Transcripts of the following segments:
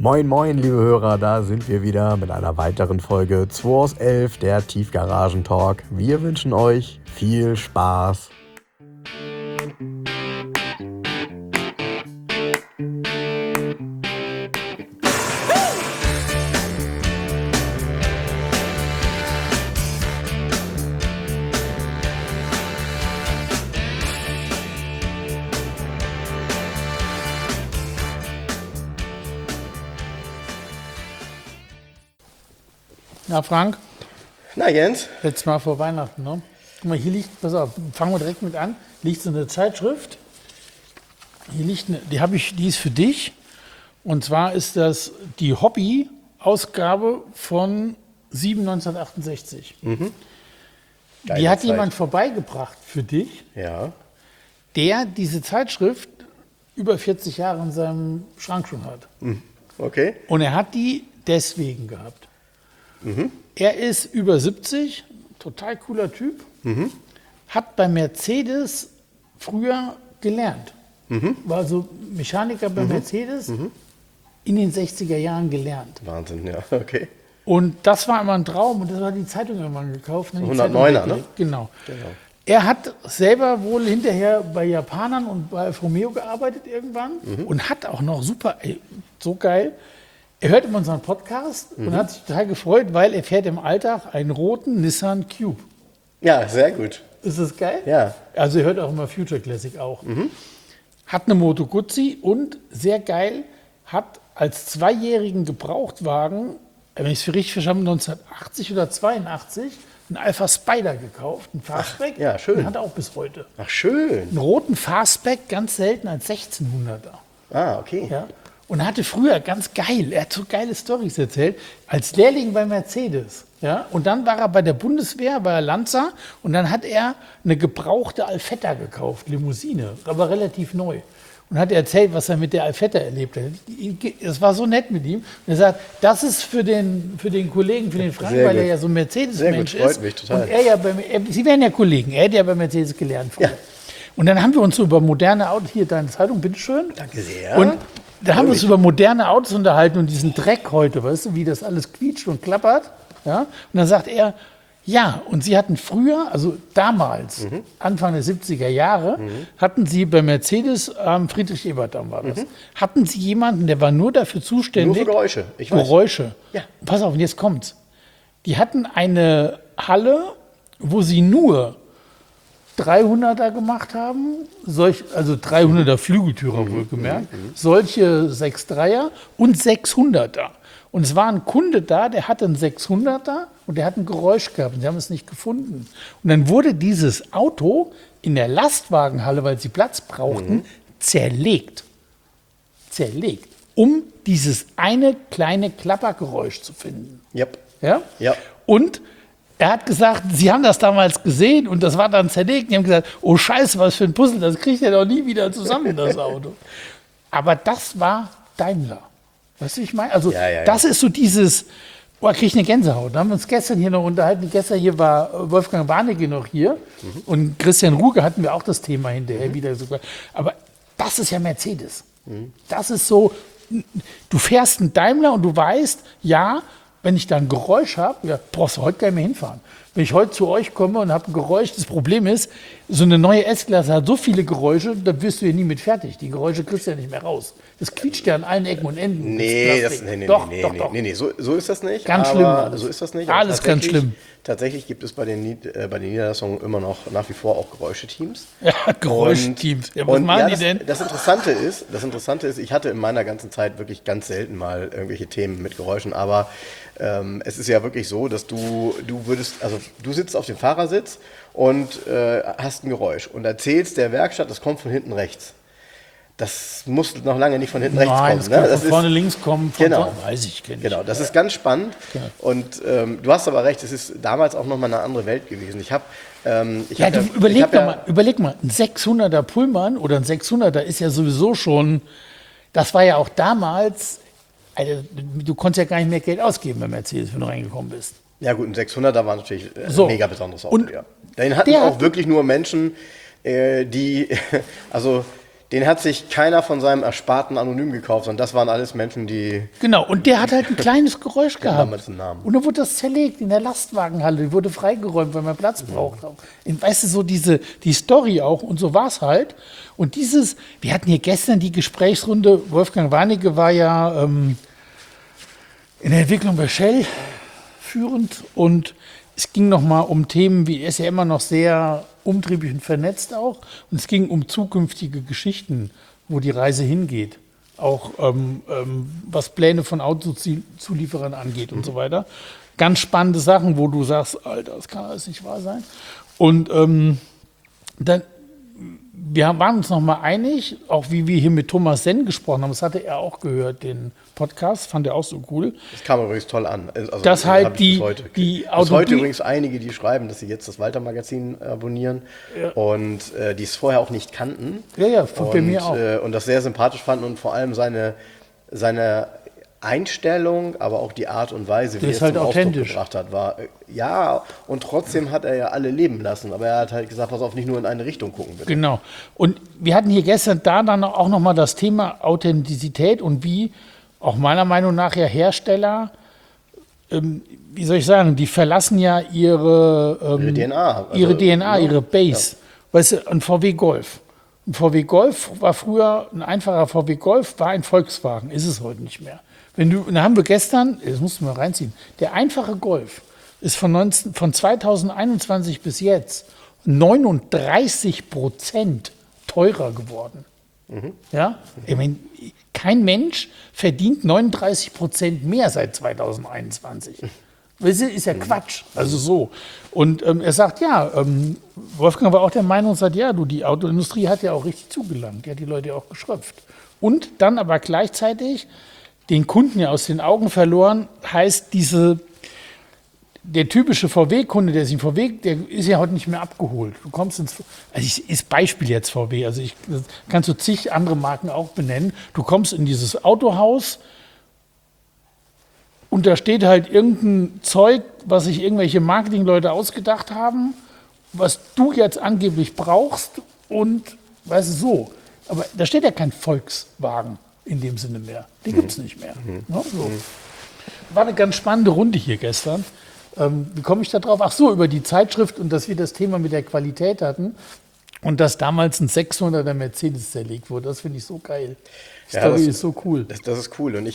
Moin moin liebe Hörer, da sind wir wieder mit einer weiteren Folge 2 aus 11, der Tiefgaragen-Talk. Wir wünschen euch viel Spaß. Na Frank, Na Jens? letztes Mal vor Weihnachten, ne? Guck mal, hier liegt, pass auf, fangen wir direkt mit an, liegt so eine Zeitschrift. Hier liegt eine, die ist für dich. Und zwar ist das die Hobby-Ausgabe von 1968. Die Geile hat Zeit. jemand vorbeigebracht für dich, Ja. der diese Zeitschrift über 40 Jahre in seinem Schrank schon hat. Okay. Und er hat die deswegen gehabt. Er ist über 70, total cooler Typ, hat bei Mercedes früher gelernt. War also Mechaniker bei Mercedes in den 60er Jahren gelernt. Wahnsinn, ja. Okay. Und das war immer ein Traum und das hat die Zeitung irgendwann gekauft. Die 109er, Zeitung ne? weggelegt. Genau. Er hat selber wohl hinterher bei Japanern und bei Alfa Romeo gearbeitet irgendwann und hat auch noch super, so geil. Er hört immer unseren Podcast und hat sich total gefreut, weil er fährt im Alltag einen roten Nissan Cube. Ja, sehr gut. Ist das geil? Ja. Also er hört auch immer Future Classic auch. Hat eine Moto Guzzi und sehr geil, hat als zweijährigen Gebrauchtwagen, wenn ich es für richtig verstanden habe, 1980 oder 82, einen Alpha Spider gekauft, einen Fastback. ja, schön. Den hat er auch bis heute. Ach, schön. Einen roten Fastback, ganz selten als 1600er. Ah, okay. Ja. Und er hatte früher, ganz geil, er hat so geile Storys erzählt, als Lehrling bei Mercedes. Ja. Und dann war er bei der Bundeswehr, bei der Lanza, und dann hat er eine gebrauchte Alfetta gekauft, Limousine, aber relativ neu. Und hat erzählt, was er mit der Alfetta erlebt hat. Das war so nett mit ihm. Und er sagt, das ist für den Kollegen, für den Frank, Sehr weil er gut. ja so ein Mercedes-Mensch Sehr gut, ist. freut mich total. Und er ja Sie wären ja Kollegen, er hat ja bei Mercedes gelernt früher. Ja. Und dann haben wir uns so über moderne Autos, hier deine Zeitung, bitteschön. Danke sehr. Und da haben wir uns über moderne Autos unterhalten und diesen Dreck heute, weißt du, wie das alles quietscht und klappert. Ja? Und dann sagt er, ja, und sie hatten früher, also damals, Anfang der 70er Jahre, hatten sie bei Mercedes, Friedrich-Ebert-Damm war das, hatten sie jemanden, der war nur dafür Nur zuständig. für Geräusche. Ich weiß. Geräusche. Ja. Pass auf, und jetzt kommt's. Die hatten eine Halle, wo sie nur 300er gemacht haben, also 300er Flügeltürer wohlgemerkt, solche 6.3er und 600er. Und es war ein Kunde da, der hatte einen 600er und der hat ein Geräusch gehabt und sie haben es nicht gefunden. Und dann wurde dieses Auto in der Lastwagenhalle, weil sie Platz brauchten, zerlegt. Zerlegt, um dieses eine kleine Klappergeräusch zu finden. Yep. Ja? Ja. Und er hat gesagt, sie haben das damals gesehen und das war dann zerlegt. Die haben gesagt, oh Scheiße, was für ein Puzzle, das kriegt er doch nie wieder zusammen, das Auto. Aber das war Daimler. Weißt du, wie ich meine? Also Ja. das ist so dieses, boah, krieg ich eine Gänsehaut. Da haben wir uns gestern hier noch unterhalten. Gestern hier war Wolfgang Warnecke noch hier und Christian Ruge hatten wir auch das Thema hinterher wieder sogar. Aber das ist ja Mercedes. Das ist so, du fährst einen Daimler und du weißt, ja, wenn ich da ein Geräusch habe, ja, brauchst du heute gar nicht mehr hinfahren. Wenn ich heute zu euch komme und habe ein Geräusch, das Problem ist, so eine neue S-Klasse hat so viele Geräusche, da wirst du ja nie mit fertig. Die Geräusche kriegst du ja nicht mehr raus. Das quietscht ja an allen Ecken und Enden. Nee, das Plastik. Doch. so ist das nicht. Ganz aber schlimm alles. So ist das nicht. Alles Aber ganz schlimm. Tatsächlich gibt es bei den Niederlassungen immer noch nach wie vor auch Geräuscheteams. Ja, Geräuschteams. Ja, was machen die denn? Das Interessante ist, ich hatte in meiner ganzen Zeit wirklich ganz selten mal irgendwelche Themen mit Geräuschen, aber es ist ja wirklich so, dass du sitzt auf dem Fahrersitz und hast ein Geräusch und erzählst der Werkstatt, das kommt von hinten rechts. Das muss noch lange nicht von hinten rechts kommen. Das kann von vorne links kommen, von Genau. vorne, weiß ich, kenne ich. Genau, das ist ganz spannend. Ja. Und du hast aber recht, es ist damals auch nochmal eine andere Welt gewesen. Überleg mal, ein 600er Pullman oder ein 600er ist ja sowieso schon, das war ja auch damals, also, du konntest ja gar nicht mehr Geld ausgeben bei Mercedes, wenn du reingekommen bist. Ja gut, ein 600er war natürlich So. ein mega besonderes Auto. Und Ja. Den hatten der auch hat- wirklich nur Menschen, die, also Den hat sich keiner von seinem Ersparten anonym gekauft, sondern das waren alles Menschen, die... Genau, und der hat halt ein kleines Geräusch gehabt. damals einen Namen. Und dann wurde das zerlegt in der Lastwagenhalle. Die wurde freigeräumt, weil man Platz braucht. Weißt du, so die Story auch. Und so war es halt. Und wir hatten hier gestern die Gesprächsrunde. Wolfgang Warnecke war ja in der Entwicklung bei Shell führend. Und es ging nochmal um Themen, wie er ist ja immer noch sehr umtriebig und vernetzt auch. Und es ging um zukünftige Geschichten, wo die Reise hingeht. Auch was Pläne von Autozulieferern angeht und so weiter. Ganz spannende Sachen, wo du sagst, Alter, das kann alles nicht wahr sein. Und wir waren uns nochmal einig, auch wie wir hier mit Thomas Senn gesprochen haben, das hatte er auch gehört, den Podcast, fand er auch so cool. Das kam übrigens toll an. Also, dass halt bis heute übrigens einige, die schreiben, dass sie jetzt das Walter-Magazin abonnieren und die es vorher auch nicht kannten. Ja, bei mir auch. Und das sehr sympathisch fanden und vor allem seine Einstellung, aber auch die Art und Weise, wie er es halt zum authentisch Ausdruck gebracht hat, war, ja, und trotzdem hat er ja alle leben lassen, aber er hat halt gesagt, pass auf, nicht nur in eine Richtung gucken, bitte. Genau. Und wir hatten hier gestern dann auch nochmal das Thema Authentizität und wie auch meiner Meinung nach ja Hersteller, wie soll ich sagen, die verlassen ja ihre DNA, ihre Base. Ja. Weißt du, ein VW Golf. Ein VW Golf war früher, ein einfacher VW Golf war ein Volkswagen, ist es heute nicht mehr. Da haben wir gestern, das musst du mal reinziehen, der einfache Golf ist von 2021 bis jetzt 39% teurer geworden. Ja? Ich meine, kein Mensch verdient 39% mehr seit 2021. Das ist ja Quatsch. Also so. Und er sagt, Wolfgang war auch der Meinung, sagt, die Autoindustrie hat ja auch richtig zugelangt. Die hat die Leute auch geschröpft. Und dann aber gleichzeitig den Kunden ja aus den Augen verloren, heißt der typische VW-Kunde, der ist ja heute nicht mehr abgeholt. Du kommst ist Beispiel jetzt VW, das kannst du zig andere Marken auch benennen. Du kommst in dieses Autohaus und da steht halt irgendein Zeug, was sich irgendwelche Marketingleute ausgedacht haben, was du jetzt angeblich brauchst und, weißt du, so. Aber da steht ja kein Volkswagen in dem Sinne mehr. Den gibt es nicht mehr. Ja, so. War eine ganz spannende Runde hier gestern. Wie komme ich da drauf? Ach so, über die Zeitschrift und dass wir das Thema mit der Qualität hatten und dass damals ein 600er Mercedes zerlegt wurde. Das finde ich so geil. Die Story ist so cool. Das ist cool. Und ich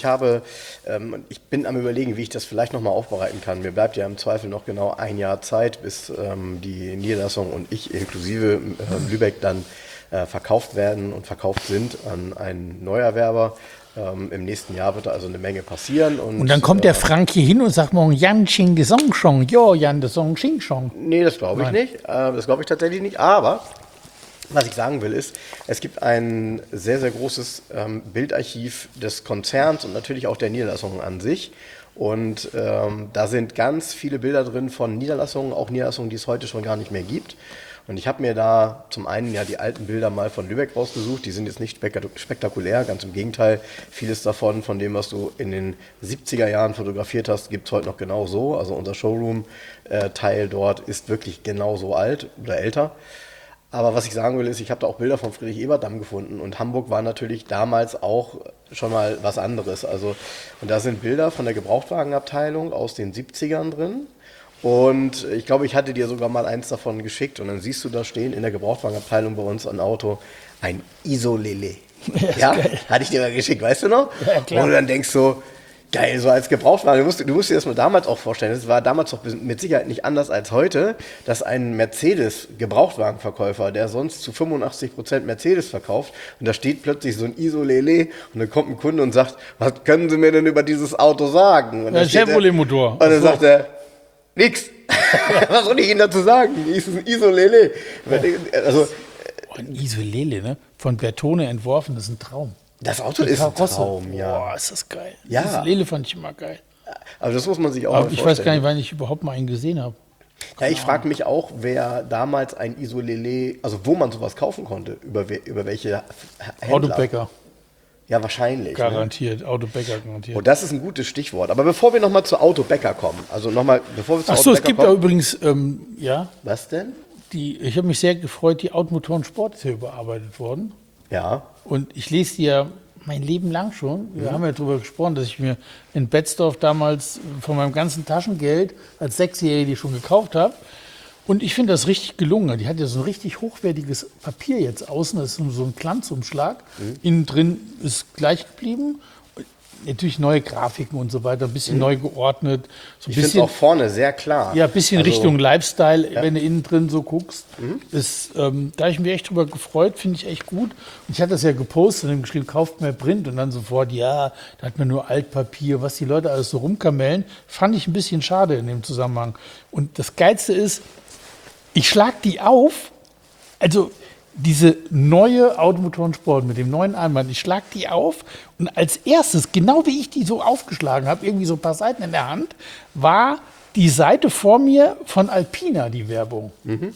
bin am Überlegen, wie ich das vielleicht nochmal aufbereiten kann. Mir bleibt ja im Zweifel noch genau ein Jahr Zeit, bis die Niederlassung und ich inklusive Lübeck dann verkauft werden und verkauft sind an einen Neuerwerber. Im nächsten Jahr wird da also eine Menge passieren. Und dann kommt der Frank hier hin und sagt morgen, Jan Ching de Song Chong. Jo, Jan de Song Ching Chong. Nee, das glaube ich nicht. Das glaube ich tatsächlich nicht. Aber was ich sagen will ist, es gibt ein sehr, sehr großes Bildarchiv des Konzerns und natürlich auch der Niederlassungen an sich. Und da sind ganz viele Bilder drin von Niederlassungen, auch Niederlassungen, die es heute schon gar nicht mehr gibt. Und ich habe mir da zum einen ja die alten Bilder mal von Lübeck rausgesucht. Die sind jetzt nicht spektakulär, ganz im Gegenteil. Vieles davon, von dem, was du in den 70er Jahren fotografiert hast, gibt es heute noch genau so. Also unser Showroom-Teil dort ist wirklich genauso alt oder älter. Aber was ich sagen will, ist, ich habe da auch Bilder von Friedrich-Ebert-Damm gefunden. Und Hamburg war natürlich damals auch schon mal was anderes. Also, und da sind Bilder von der Gebrauchtwagenabteilung aus den 70ern drin. Und ich glaube, ich hatte dir sogar mal eins davon geschickt. Und dann siehst du da stehen in der Gebrauchtwagenabteilung bei uns ein Auto, ein Isolele. Ja, hatte ich dir mal geschickt, weißt du noch? Ja, klar. Und du dann denkst so, geil, so als Gebrauchtwagen. Du musst dir das mal damals auch vorstellen. Das war damals doch mit Sicherheit nicht anders als heute, dass ein Mercedes-Gebrauchtwagenverkäufer, der sonst zu 85% Mercedes verkauft, und da steht plötzlich so ein Isolele und dann kommt ein Kunde und sagt, was können Sie mir denn über dieses Auto sagen? Und ein Chevrolet-Motor. Und dann sagt er, nix. Was soll ich Ihnen dazu sagen? Ist ein Isolele. Also, ein Isolele, ne? Von Bertone entworfen, das ist ein Traum. Das Auto ist ein Traum, ja. Boah, ist das geil. Ja. Isolele fand ich immer geil. Aber das muss man sich auch mal vorstellen. Ich weiß gar nicht, wann ich überhaupt mal einen gesehen habe. Ja, ich frage mich auch, wer damals ein Isolele, also wo man sowas kaufen konnte, über welche Händler. Autobäcker. Ja, wahrscheinlich. Garantiert, ne? Autobäcker garantiert. Und das ist ein gutes Stichwort. Aber bevor wir nochmal zu Autobäcker kommen, bevor wir zu Achso, es gibt da übrigens, ja. Was denn? Ich habe mich sehr gefreut, die Automotoren Sport ist ja überarbeitet worden. Ja. Und ich lese die ja mein Leben lang schon. Wir haben ja darüber gesprochen, dass ich mir in Betzdorf damals von meinem ganzen Taschengeld als Sechsjährige die schon gekauft habe. Und ich finde das richtig gelungen. Die hat ja so ein richtig hochwertiges Papier jetzt außen. Das ist so ein Glanzumschlag. Innen drin ist gleich geblieben. Natürlich neue Grafiken und so weiter, ein bisschen neu geordnet. So ein Ich finde bisschen, auch vorne sehr klar. ja, ein bisschen Also, Richtung Lifestyle, wenn du innen drin so guckst. Da habe ich mich echt drüber gefreut, finde ich echt gut. Und ich hatte das ja gepostet und geschrieben, kauft mehr Print. Und dann sofort, ja, da hat man nur Altpapier, was die Leute alles so rumkamellen. Fand ich ein bisschen schade in dem Zusammenhang. Und das Geilste ist, ich schlag die auf, also diese neue Automotorensport mit dem neuen Einband, ich schlag die auf und als erstes, genau wie ich die so aufgeschlagen habe, irgendwie so ein paar Seiten in der Hand, war die Seite vor mir von Alpina, die Werbung.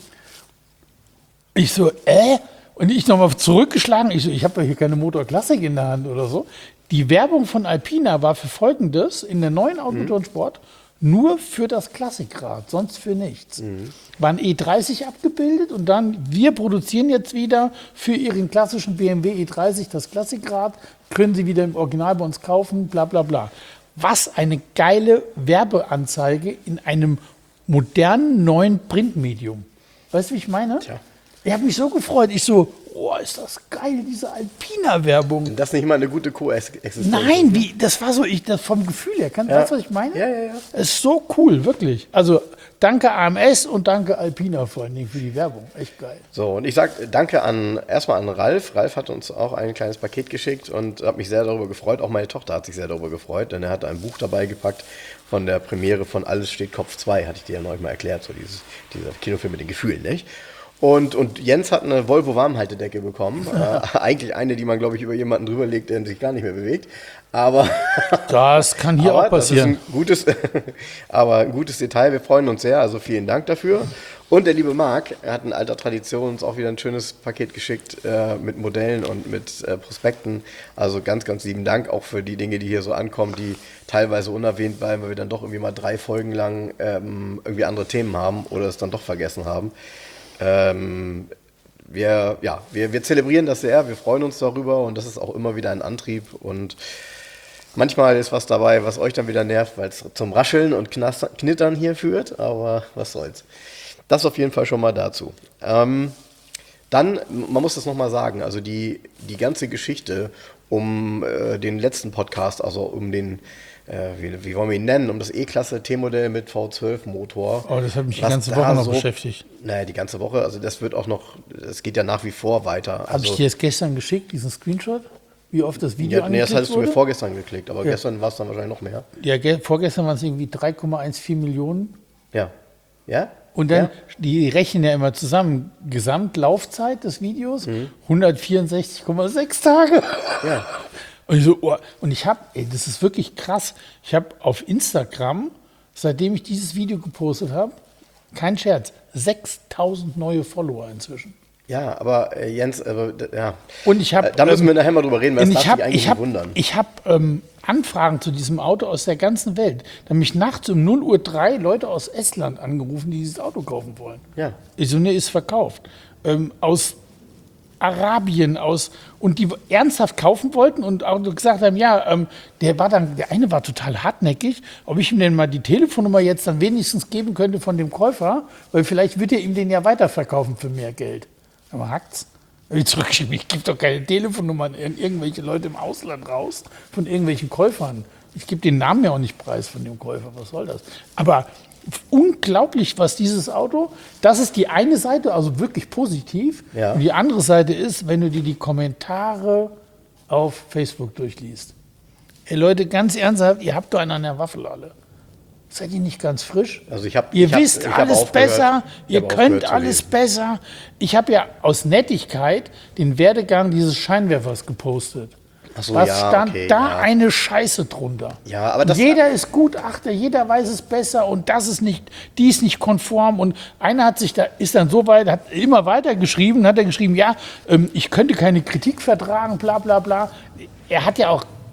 Ich so, Und ich nochmal zurückgeschlagen, ich habe ja hier keine Motorklassik in der Hand oder so. Die Werbung von Alpina war für Folgendes, in der neuen Automotorensport, nur für das Klassikrad, sonst für nichts. War ein E30 abgebildet und dann, wir produzieren jetzt wieder für Ihren klassischen BMW E30 das Klassikrad, können Sie wieder im Original bei uns kaufen, bla bla bla. Was eine geile Werbeanzeige in einem modernen, neuen Printmedium. Weißt du, wie ich meine? Tja. Ich habe mich so gefreut. Ich so, oh, ist das geil, diese Alpina-Werbung. Das ist nicht mal eine gute Koexistenz. Nein, das war so, das vom Gefühl her. Weißt du, was ich meine? Ja. Es ist so cool, wirklich. Also danke AMS und danke Alpina vor allen Dingen für die Werbung. Echt geil. So, und ich sage danke erstmal an Ralf. Ralf hat uns auch ein kleines Paket geschickt und hat mich sehr darüber gefreut. Auch meine Tochter hat sich sehr darüber gefreut, denn er hat ein Buch dabei gepackt von der Premiere von Alles steht Kopf 2, hatte ich dir ja neulich mal erklärt, so dieser Kinofilm mit den Gefühlen, nicht? Und Jens hat eine Volvo Warmhaltedecke bekommen. Eigentlich eine, die man, glaube ich, über jemanden drüber legt, der sich gar nicht mehr bewegt. Aber das kann hier auch passieren. Das ist ein gutes Detail. Wir freuen uns sehr. Also vielen Dank dafür. Und der liebe Marc, er hat in alter Tradition uns auch wieder ein schönes Paket geschickt mit Modellen und mit Prospekten. Also ganz, ganz lieben Dank auch für die Dinge, die hier so ankommen, die teilweise unerwähnt bleiben, weil wir dann doch irgendwie mal 3 Folgen lang irgendwie andere Themen haben oder es dann doch vergessen haben. Wir zelebrieren das sehr, wir freuen uns darüber und das ist auch immer wieder ein Antrieb und manchmal ist was dabei, was euch dann wieder nervt, weil es zum Rascheln und Knittern hier führt, aber was soll's. Das auf jeden Fall schon mal dazu. Dann, man muss das nochmal sagen, also die ganze Geschichte um den letzten Podcast, also um den wie wollen wir ihn nennen, um das E-Klasse T-Modell mit V12-Motor. Oh, das hat mich die ganze Woche noch beschäftigt. Naja, die ganze Woche, also das wird auch noch, es geht ja nach wie vor weiter. Habe ich dir jetzt gestern geschickt, diesen Screenshot? Wie oft das Video angeklickt das hattest wurde? du mir vorgestern geklickt, aber gestern war es dann wahrscheinlich noch mehr. Ja, vorgestern waren es irgendwie 3,14 Millionen. Ja. Ja? Und dann, die rechnen ja immer zusammen, Gesamtlaufzeit des Videos, 164,6 Tage. Ja. Und ich so, und ich habe, das ist wirklich krass, ich habe auf Instagram, seitdem ich dieses Video gepostet habe, kein Scherz, 6.000 neue Follower inzwischen. Ja, aber Jens, ja. Und ich habe, da müssen wir nachher mal drüber reden, weil das darf dich eigentlich nicht wundern. Ich habe Anfragen zu diesem Auto aus der ganzen Welt. Da haben mich nachts um 0:03 Uhr Leute aus Estland angerufen, die dieses Auto kaufen wollen. Ja. Ich so, ne, ist verkauft. Aus Arabien und die ernsthaft kaufen wollten und auch gesagt haben, ja, der eine war total hartnäckig, ob ich ihm denn mal die Telefonnummer jetzt dann wenigstens geben könnte von dem Käufer, weil vielleicht wird er ihm den ja weiterverkaufen für mehr Geld. Aber hackt's. Ich zurückgeschrieben, ich gebe doch keine Telefonnummern an irgendwelche Leute im Ausland raus, von irgendwelchen Käufern. Ich gebe den Namen ja auch nicht preis von dem Käufer, was soll das? Aber unglaublich, was dieses Auto, das ist die eine Seite, also wirklich positiv. Ja. Und die andere Seite ist, wenn du dir die Kommentare auf Facebook durchliest. Ey Leute, ganz ernsthaft, ihr habt doch einen an der Waffel alle. Seid ihr nicht ganz frisch? Also ihr wisst alles besser, ihr könnt alles besser. Ich habe ja aus Nettigkeit den Werdegang dieses Scheinwerfers gepostet. Ach so, Was stand da ja. eine Scheiße drunter? Ja, aber das jeder ist Gutachter, jeder weiß es besser und das ist nicht, die ist nicht konform. Und einer ist dann so weit, hat immer weiter geschrieben, hat er geschrieben, ja, ich könnte keine Kritik vertragen, bla bla bla. Er hat ja auch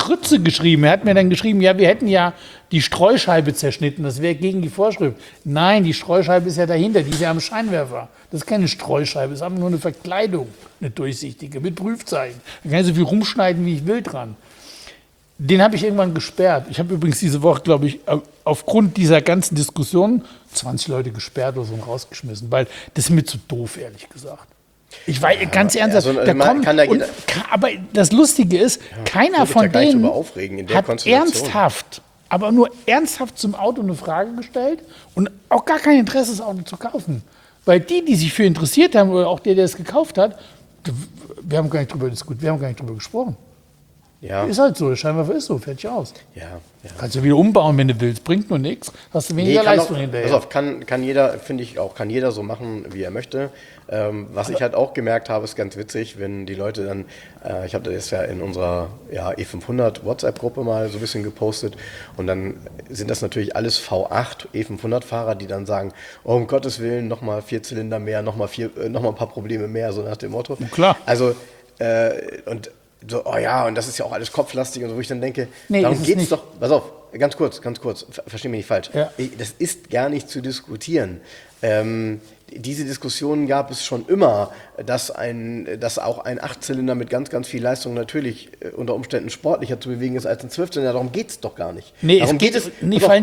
Grütze geschrieben. Er hat mir dann geschrieben, ja, wir hätten ja die Streuscheibe zerschnitten, das wäre gegen die Vorschrift. Nein, die Streuscheibe ist ja dahinter, die ist ja am Scheinwerfer. Das ist keine Streuscheibe, das ist einfach nur eine Verkleidung, eine durchsichtige, mit Prüfzeichen. Da kann ich so viel rumschneiden, wie ich will dran. Den habe ich irgendwann gesperrt. Ich habe übrigens diese Woche, glaube ich, aufgrund dieser ganzen Diskussion 20 Leute gesperrt oder so und rausgeschmissen, weil das ist mir zu doof, ehrlich gesagt. Ich weiß, ganz ernsthaft, also, da kommt, kann da jeder, aber das Lustige ist, keiner von denen hat ernsthaft, aber nur ernsthaft zum Auto eine Frage gestellt und auch gar kein Interesse, das Auto zu kaufen. Weil die sich für interessiert haben oder auch der es gekauft hat, wir haben gar nicht drüber diskutiert, wir haben gar nicht drüber gesprochen. Ja. Ist halt so, der Scheinwerfer ist so, fertig aus. Ja. Kannst du wieder umbauen, wenn du willst, bringt nur nichts, hast du weniger Leistung hinterher. Pass auf, kann jeder, finde ich auch, kann jeder so machen, wie er möchte. Was ich halt auch gemerkt habe, ist ganz witzig, wenn die Leute dann, ich habe das ja in unserer E500 WhatsApp-Gruppe mal so ein bisschen gepostet und dann sind das natürlich alles V8 E500-Fahrer, die dann sagen, oh, um Gottes Willen, nochmal 4 Zylinder mehr, nochmal ein paar Probleme mehr, so nach dem Motto. Klar. Also, und so, oh ja, und das ist ja auch alles kopflastig und so, wo ich dann denke, nee, darum geht es nicht. doch, pass auf, ganz kurz, versteh mich nicht falsch. Ja. Das ist gar nicht zu diskutieren. Diese Diskussionen gab es schon immer, dass auch ein 8-Zylinder mit ganz, ganz viel Leistung natürlich unter Umständen sportlicher zu bewegen ist als ein 12-Zylinder. Darum geht es doch gar nicht. Nee, darum geht es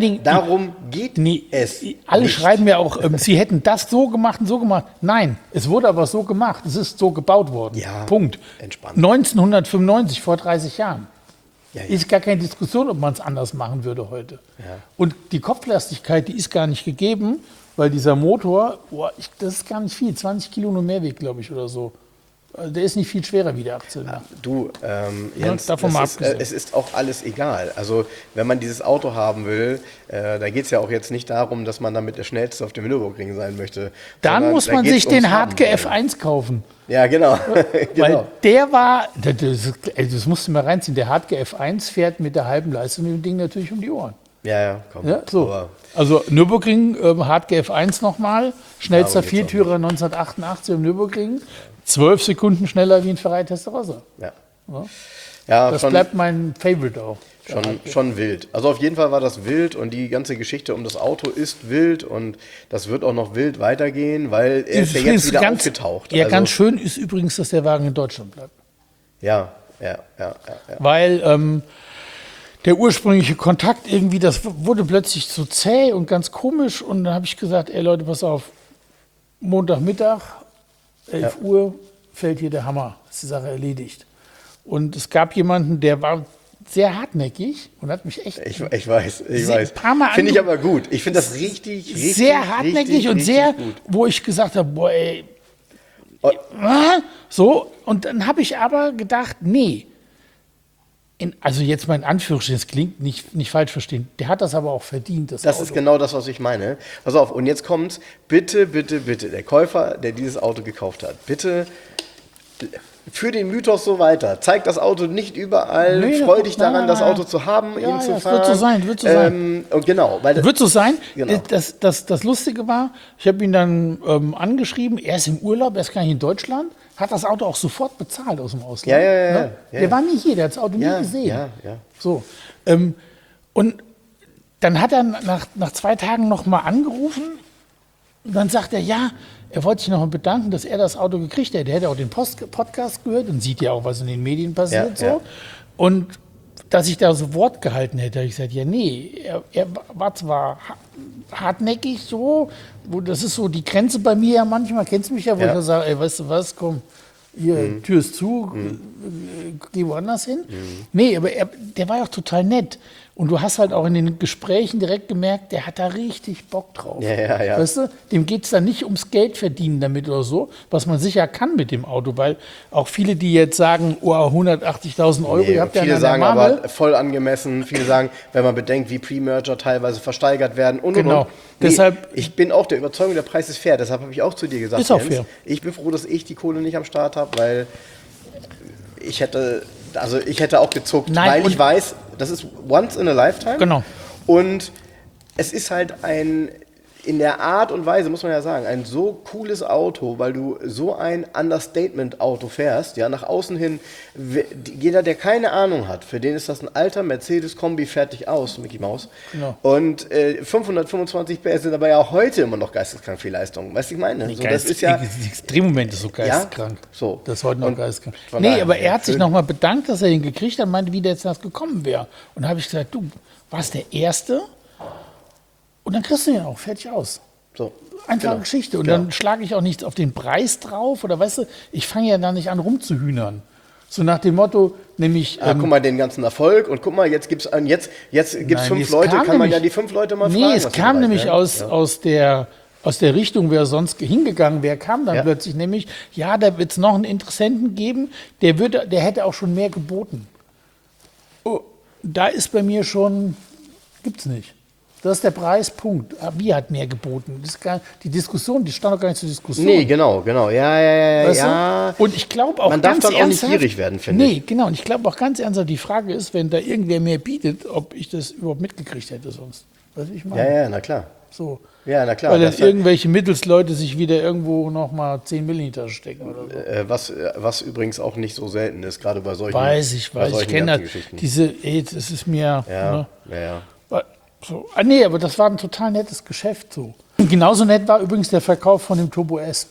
Alle nicht. schreiben ja auch, sie hätten das so gemacht und so gemacht. Nein, es wurde aber so gemacht. Es ist so gebaut worden. Ja, Punkt. entspannt. 1995, vor 30 Jahren. Ja. Ist gar keine Diskussion, ob man es anders machen würde heute. Ja. Und die Kopflastigkeit, die ist gar nicht gegeben, weil dieser Motor, das ist gar nicht viel, 20 Kilo nur Mehrweg, glaube ich, oder so. Also der ist nicht viel schwerer wie der 8-Zylinder. Du, Jens, davon mal abgesehen. es ist auch alles egal. Also wenn man dieses Auto haben will, da geht es ja auch jetzt nicht darum, dass man damit der Schnellste auf dem Nürburgring sein möchte. Dann muss man sich den Hartke F1 kaufen. Ja, genau. Weil der war, das musst du mal reinziehen, der Hartke F1 fährt mit der halben Leistung dem Ding natürlich um die Ohren. Ja, komm. Ja, so. Also Nürburgring, Hartke F1 nochmal, schnellster Viertürer 1988 im Nürburgring, 12 Sekunden schneller wie ein Ferrari Testarossa. Ja, das bleibt mein Favorite auch. Schon wild. Also auf jeden Fall war das wild und die ganze Geschichte um das Auto ist wild und das wird auch noch wild weitergehen, weil er ist ja jetzt wieder aufgetaucht. Ja, ganz schön ist übrigens, dass der Wagen in Deutschland bleibt. Ja. Weil der ursprüngliche Kontakt irgendwie, das wurde plötzlich so zäh und ganz komisch und dann habe ich gesagt, ey Leute, pass auf, Montagmittag, 11 Uhr, fällt hier der Hammer, ist die Sache erledigt. Und es gab jemanden, der war sehr hartnäckig und hat mich echt... Ich weiß. Finde ich aber gut. Ich finde das richtig sehr hartnäckig und sehr, gut. Wo ich gesagt habe, boah, ey... So, und dann habe ich aber gedacht, nee, also jetzt mal in Anführungsstrichen, das klingt nicht falsch verstehen, der hat das aber auch verdient, das Auto. Ist genau das, was ich meine. Pass auf, und jetzt kommt's, bitte, der Käufer, der dieses Auto gekauft hat, bitte für den Mythos so weiter. Zeig das Auto nicht überall, freu dich daran, das Auto zu haben, ihn zu fahren. Wird so sein. Und genau. Wird so sein. Genau. Das Lustige war, ich habe ihn dann angeschrieben, er ist im Urlaub, er ist gar nicht in Deutschland, hat das Auto auch sofort bezahlt aus dem Ausland. Ja. Der war nie hier, der hat das Auto nie gesehen. Ja. So. Und dann hat er nach 2 Tagen nochmal angerufen und dann sagt er, ja, er wollte sich noch bedanken, dass er das Auto gekriegt hat. Er hätte auch den Podcast gehört und sieht ja auch, was in den Medien passiert. Ja. Und dass ich da so Wort gehalten hätte, habe ich gesagt, ja, nee, er war zwar hartnäckig so, das ist so die Grenze bei mir ja manchmal, kennst du mich ja, wo ich sage, ey, weißt du was, komm, hier, Tür ist zu, geh woanders hin. Nee, aber der war ja auch total nett. Und du hast halt auch in den Gesprächen direkt gemerkt, der hat da richtig Bock drauf. Ja. Weißt du, dem geht es dann nicht ums Geld verdienen damit oder so, was man sicher kann mit dem Auto, weil auch viele, die jetzt sagen, oh, 180.000 Euro, ihr habt ja viele sagen aber voll angemessen, viele sagen, wenn man bedenkt, wie Pre-Merger teilweise versteigert werden und. Nee, deshalb, ich bin auch der Überzeugung, der Preis ist fair, deshalb habe ich auch zu dir gesagt, ist auch fair. Ich bin froh, dass ich die Kohle nicht am Start habe, weil ich hätte auch gezuckt, weil ich weiß, das ist once in a lifetime. Genau. Und es ist halt in der Art und Weise, muss man ja sagen, ein so cooles Auto, weil du so ein Understatement-Auto fährst, ja, nach außen hin, jeder, der keine Ahnung hat, für den ist das ein alter Mercedes-Kombi fertig aus, Mickey Mouse. Genau. Und 525 PS sind aber ja auch heute immer noch geisteskrank viel Leistung. Weißt du, ich meine? So, das ist ja, der Extremmoment ist so geisteskrank. Ja? So. Das ist heute noch Und geisteskrank. von Nee, daher, aber er ja, hat sich schön. nochmal bedankt, dass er ihn gekriegt hat, meinte, wie der jetzt das gekommen wäre. Und da habe ich gesagt, du warst der Erste und dann kriegst du ihn auch, fertig aus. So. Einfache Genau. Geschichte. Und Genau. dann schlage ich auch nichts auf den Preis drauf oder weißt du, ich fange ja da nicht an rumzuhühnern. So nach dem Motto, nämlich. Guck mal, den ganzen Erfolg und guck mal, jetzt gibt's jetzt gibt's Nein, 5 es Leute, kam kann man nämlich- ja die 5 Leute mal fragen. Nee, es was sie kam bereit nämlich wären. aus der Richtung, wer sonst hingegangen wäre, kam dann Ja. plötzlich nämlich, ja, da wird es noch einen Interessenten geben, der hätte auch schon mehr geboten. Oh, da ist bei mir schon, gibt's nicht. Das ist der Preispunkt. Wie hat mehr geboten? Das ist die Diskussion, die stand doch gar nicht zur Diskussion. Nee, genau. Ja. Weißt du? Und ich glaube auch Man darf ganz dann auch nicht ernsthaft, gierig werden, finde Nee, genau. Und ich glaube auch ganz ernsthaft, die Frage ist, wenn da irgendwer mehr bietet, ob ich das überhaupt mitgekriegt hätte sonst. Weißt du, ich meine? Ja, na klar. So. Ja, na klar. Weil dann Das- irgendwelche Mittelsleute sich wieder irgendwo nochmal 10 Millimeter stecken oder so. was übrigens auch nicht so selten ist, gerade bei solchen Weiß ich, bei ich solchen kenne ganzen das. Geschichten. Das ist mir. Ja, Ne, ja. so. Nee, aber das war ein total nettes Geschäft so. Und genauso nett war übrigens der Verkauf von dem Turbo S.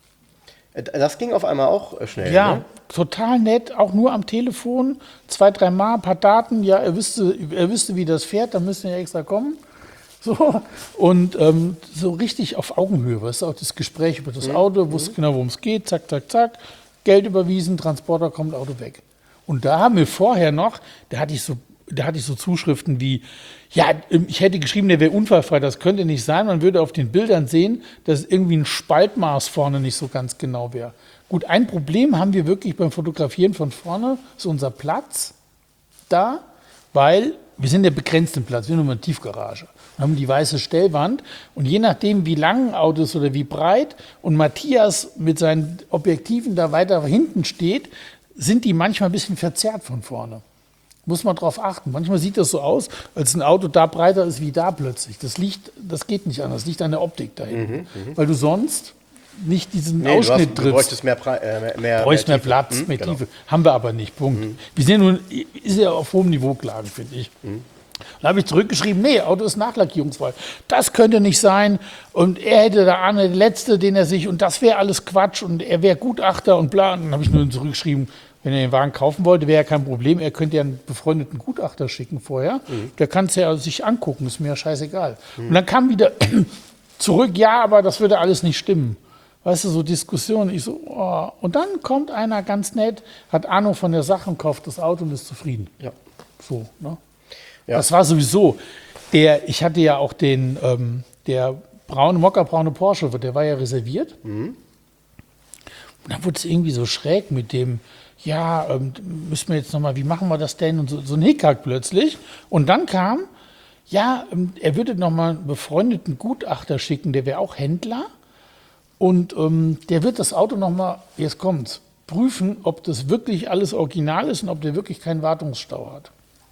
Das ging auf einmal auch schnell. Ja, Ne? total nett, auch nur am Telefon, 2, 3 Mal, ein paar Daten, ja, er wüsste, wie das fährt, dann müsste er extra kommen. So, und so richtig auf Augenhöhe, weißt du, auch das Gespräch über das Auto, wusste genau, worum es geht, zack, zack, zack, Geld überwiesen, Transporter kommt, Auto weg. Und da haben wir vorher noch, da hatte ich so Zuschriften wie, ja, ich hätte geschrieben, der wäre unfallfrei, das könnte nicht sein. Man würde auf den Bildern sehen, dass irgendwie ein Spaltmaß vorne nicht so ganz genau wäre. Gut, ein Problem haben wir wirklich beim Fotografieren von vorne, ist unser Platz da, weil wir sind ja begrenzt im Platz, wir haben nur eine Tiefgarage. Wir haben die weiße Stellwand und je nachdem, wie lang ein Auto ist oder wie breit und Matthias mit seinen Objektiven da weiter hinten steht, sind die manchmal ein bisschen verzerrt von vorne. Muss man drauf achten. Manchmal sieht das so aus, als ein Auto da breiter ist wie da plötzlich. Das geht nicht anders, das liegt an der Optik da hinten. Weil du sonst nicht diesen Ausschnitt du triffst. bräuchtest mehr Bräuchst mehr Tiefe. Platz, mehr Genau. Tiefe. Haben wir aber nicht, Punkt. Wir sind nun, ist ja auf hohem Niveau klagen, finde ich. Da habe ich zurückgeschrieben, nee, Auto ist nachlackierungsfrei. Das könnte nicht sein. Und er hätte da eine letzte, den er sich, und das wäre alles Quatsch und er wäre Gutachter und bla. Und dann habe ich nur zurückgeschrieben, wenn er den Wagen kaufen wollte, wäre ja kein Problem. Er könnte ja einen befreundeten Gutachter schicken vorher. Der kann es ja sich angucken, ist mir ja scheißegal. Und dann kam wieder zurück, ja, aber das würde alles nicht stimmen. Weißt du, so Diskussionen. Ich so, oh. Und dann kommt einer ganz nett, hat Ahnung von der Sache und kauft das Auto und ist zufrieden. Ja. So, ne? Ja. Das war sowieso, ich hatte ja auch der mockerbraune Porsche, der war ja reserviert. Und dann wurde es irgendwie so schräg mit dem, ja, müssen wir jetzt nochmal, wie machen wir das denn? Und so ein Hickhack plötzlich. Und dann kam, ja, er würde nochmal einen befreundeten Gutachter schicken, der wäre auch Händler. Und der wird das Auto nochmal, jetzt kommt's, prüfen, ob das wirklich alles original ist und ob der wirklich keinen Wartungsstau hat.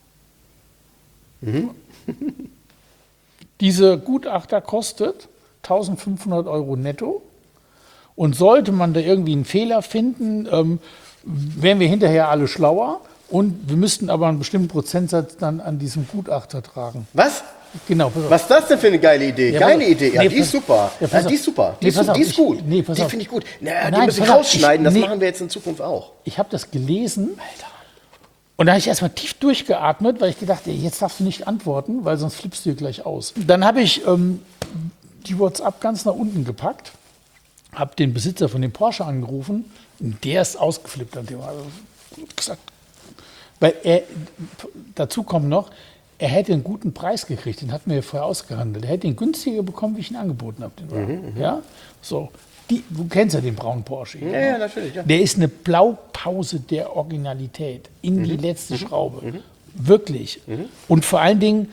Dieser Gutachter kostet 1.500 € netto. Und sollte man da irgendwie einen Fehler finden, wären wir hinterher alle schlauer. Und wir müssten aber einen bestimmten Prozentsatz dann an diesem Gutachter tragen. Was? Genau, pass auf. Was ist das denn für eine geile Idee? Ja, Geile pass- Idee. Ja, nee, die ist super. Ja, pass Ja, auf. die ist super. Die Nee, ist, pass auf, die ist gut. nee, pass Die auf. finde ich gut. Naja, die Nein, müssen pass auf, rausschneiden. Das nee. machen wir jetzt in Zukunft auch. Ich habe das gelesen. Und da habe ich erstmal tief durchgeatmet, weil ich gedacht, ey, jetzt darfst du nicht antworten, weil sonst flippst du hier gleich aus. Dann habe ich die WhatsApp ganz nach unten gepackt, habe den Besitzer von dem Porsche angerufen und der ist ausgeflippt an dem. Also gesagt, weil dazu kommt noch, er hätte einen guten Preis gekriegt, den hatten wir ja vorher ausgehandelt. Er hätte ihn günstiger bekommen, wie ich ihn angeboten habe. Den Wagen. Ja? So. Du kennst ja den braunen Porsche. Ja, natürlich. Ja. Der ist eine Blaupause der Originalität in die letzte Schraube. Wirklich. Und vor allen Dingen,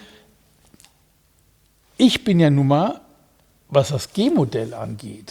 ich bin ja nun mal, was das G-Modell angeht,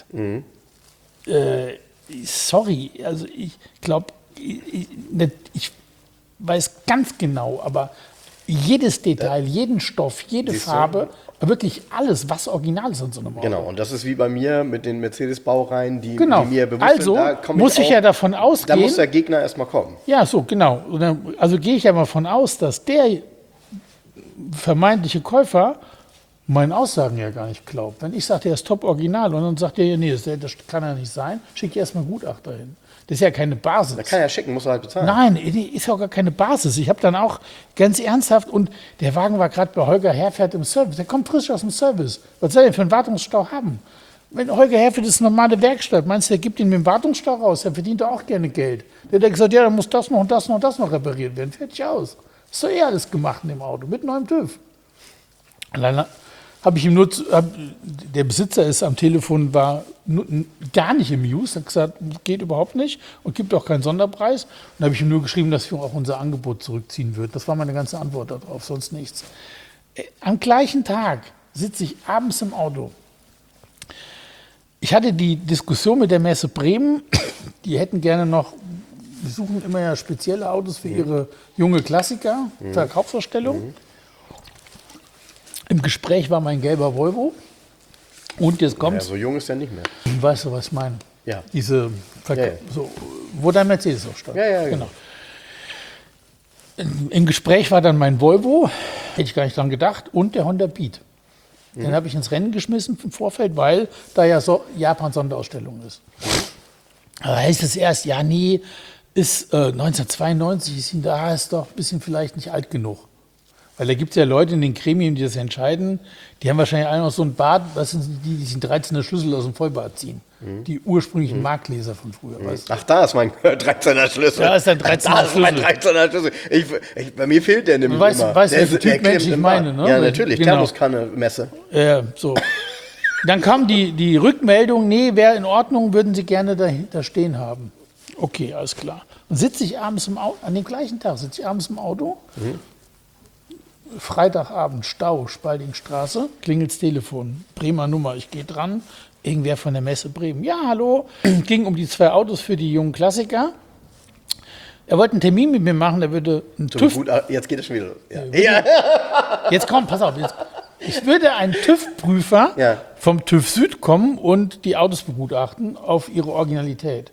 sorry, also ich glaube, ich weiß ganz genau, aber jedes Detail, jeden Stoff, jede Siehst du? Farbe, wirklich alles, was original ist an so einem Auto. Genau, und das ist wie bei mir mit den Mercedes-Baureihen, die mir bewusst Also sind. Da komm muss ich auch- ja davon Da ausgehen, muss der Gegner erstmal kommen. ja, so, genau. Und also gehe ich ja mal von aus, dass der vermeintliche Käufer meinen Aussagen ja gar nicht glaubt. Wenn ich sage, der ist top original und dann sagt er, nee, das kann ja nicht sein, schicke ich erstmal Gutachter hin. Das ist ja keine Basis. Da kann er schicken, muss er halt bezahlen. Nein, ist ja auch gar keine Basis. Ich habe dann auch ganz ernsthaft, und der Wagen war gerade bei Holger Herfert im Service, der kommt frisch aus dem Service. Was soll er denn für einen Wartungsstau haben? Wenn Holger Herfert ist eine normale Werkstatt, meinst du, der gibt ihn mit dem Wartungsstau raus, der verdient doch auch gerne Geld. Der hat gesagt, ja, dann muss das noch und das noch und das noch repariert werden. Fertig aus. Ist doch alles gemacht in dem Auto, mit neuem TÜV. Und dann habe ich ihm nur, der Besitzer ist am Telefon, war gar nicht amused, hat gesagt, geht überhaupt nicht und gibt auch keinen Sonderpreis. Und dann habe ich ihm nur geschrieben, dass wir auch unser Angebot zurückziehen würden. Das war meine ganze Antwort darauf, sonst nichts. Am gleichen Tag sitze ich abends im Auto. Ich hatte die Diskussion mit der Messe Bremen, die hätten gerne noch, wir suchen immer ja spezielle Autos für ihre junge Klassiker, Verkaufsvorstellung. Im Gespräch war mein gelber Volvo. Und jetzt Ja, kommt, so jung ist er nicht mehr. weißt du, was ich meine? Ja. Diese So, wo dein Mercedes auch stand. Ja, genau. Im Gespräch war dann mein Volvo, hätte ich gar nicht dran gedacht, und der Honda Beat. Den habe ich ins Rennen geschmissen im Vorfeld, weil da ja so Japan-Sonderausstellung ist. Da heißt es erst, ja, nee, ist 1992, ist ihn da, ist doch ein bisschen vielleicht nicht alt genug. Weil da gibt es ja Leute in den Gremien, die das entscheiden, die haben wahrscheinlich alle noch so ein Bad, was sind die sich einen 13er Schlüssel aus dem Vollbad ziehen. Die ursprünglichen Marktleser von früher. Weißt du? Ach, da ist mein 13er Schlüssel. Da ist der 13er Da ist mein Schlüssel. 13er Schlüssel. Bei mir fehlt der nämlich Weißt du, immer. welchen Der Typ Mensch klebt ich im meine, Bad. ne? Ja, natürlich. Genau. Thermoskanne-Messe. So. Dann kam die Rückmeldung, nee, wäre in Ordnung, würden Sie gerne da stehen haben. Okay, alles klar. Dann sitze ich abends im Auto, an dem gleichen Tag sitze ich abends im Auto, Freitagabend, Stau, Spaldingstraße, klingelt's Telefon, Bremer Nummer, ich gehe dran, irgendwer von der Messe Bremen. Ja, hallo, ging um die 2 Autos für die jungen Klassiker. Er wollte einen Termin mit mir machen, er würde einen So, TÜV... gut, jetzt geht es schon wieder. Ja. Jetzt komm, pass auf. Ich würde einen TÜV-Prüfer Ja. vom TÜV Süd kommen und die Autos begutachten auf ihre Originalität.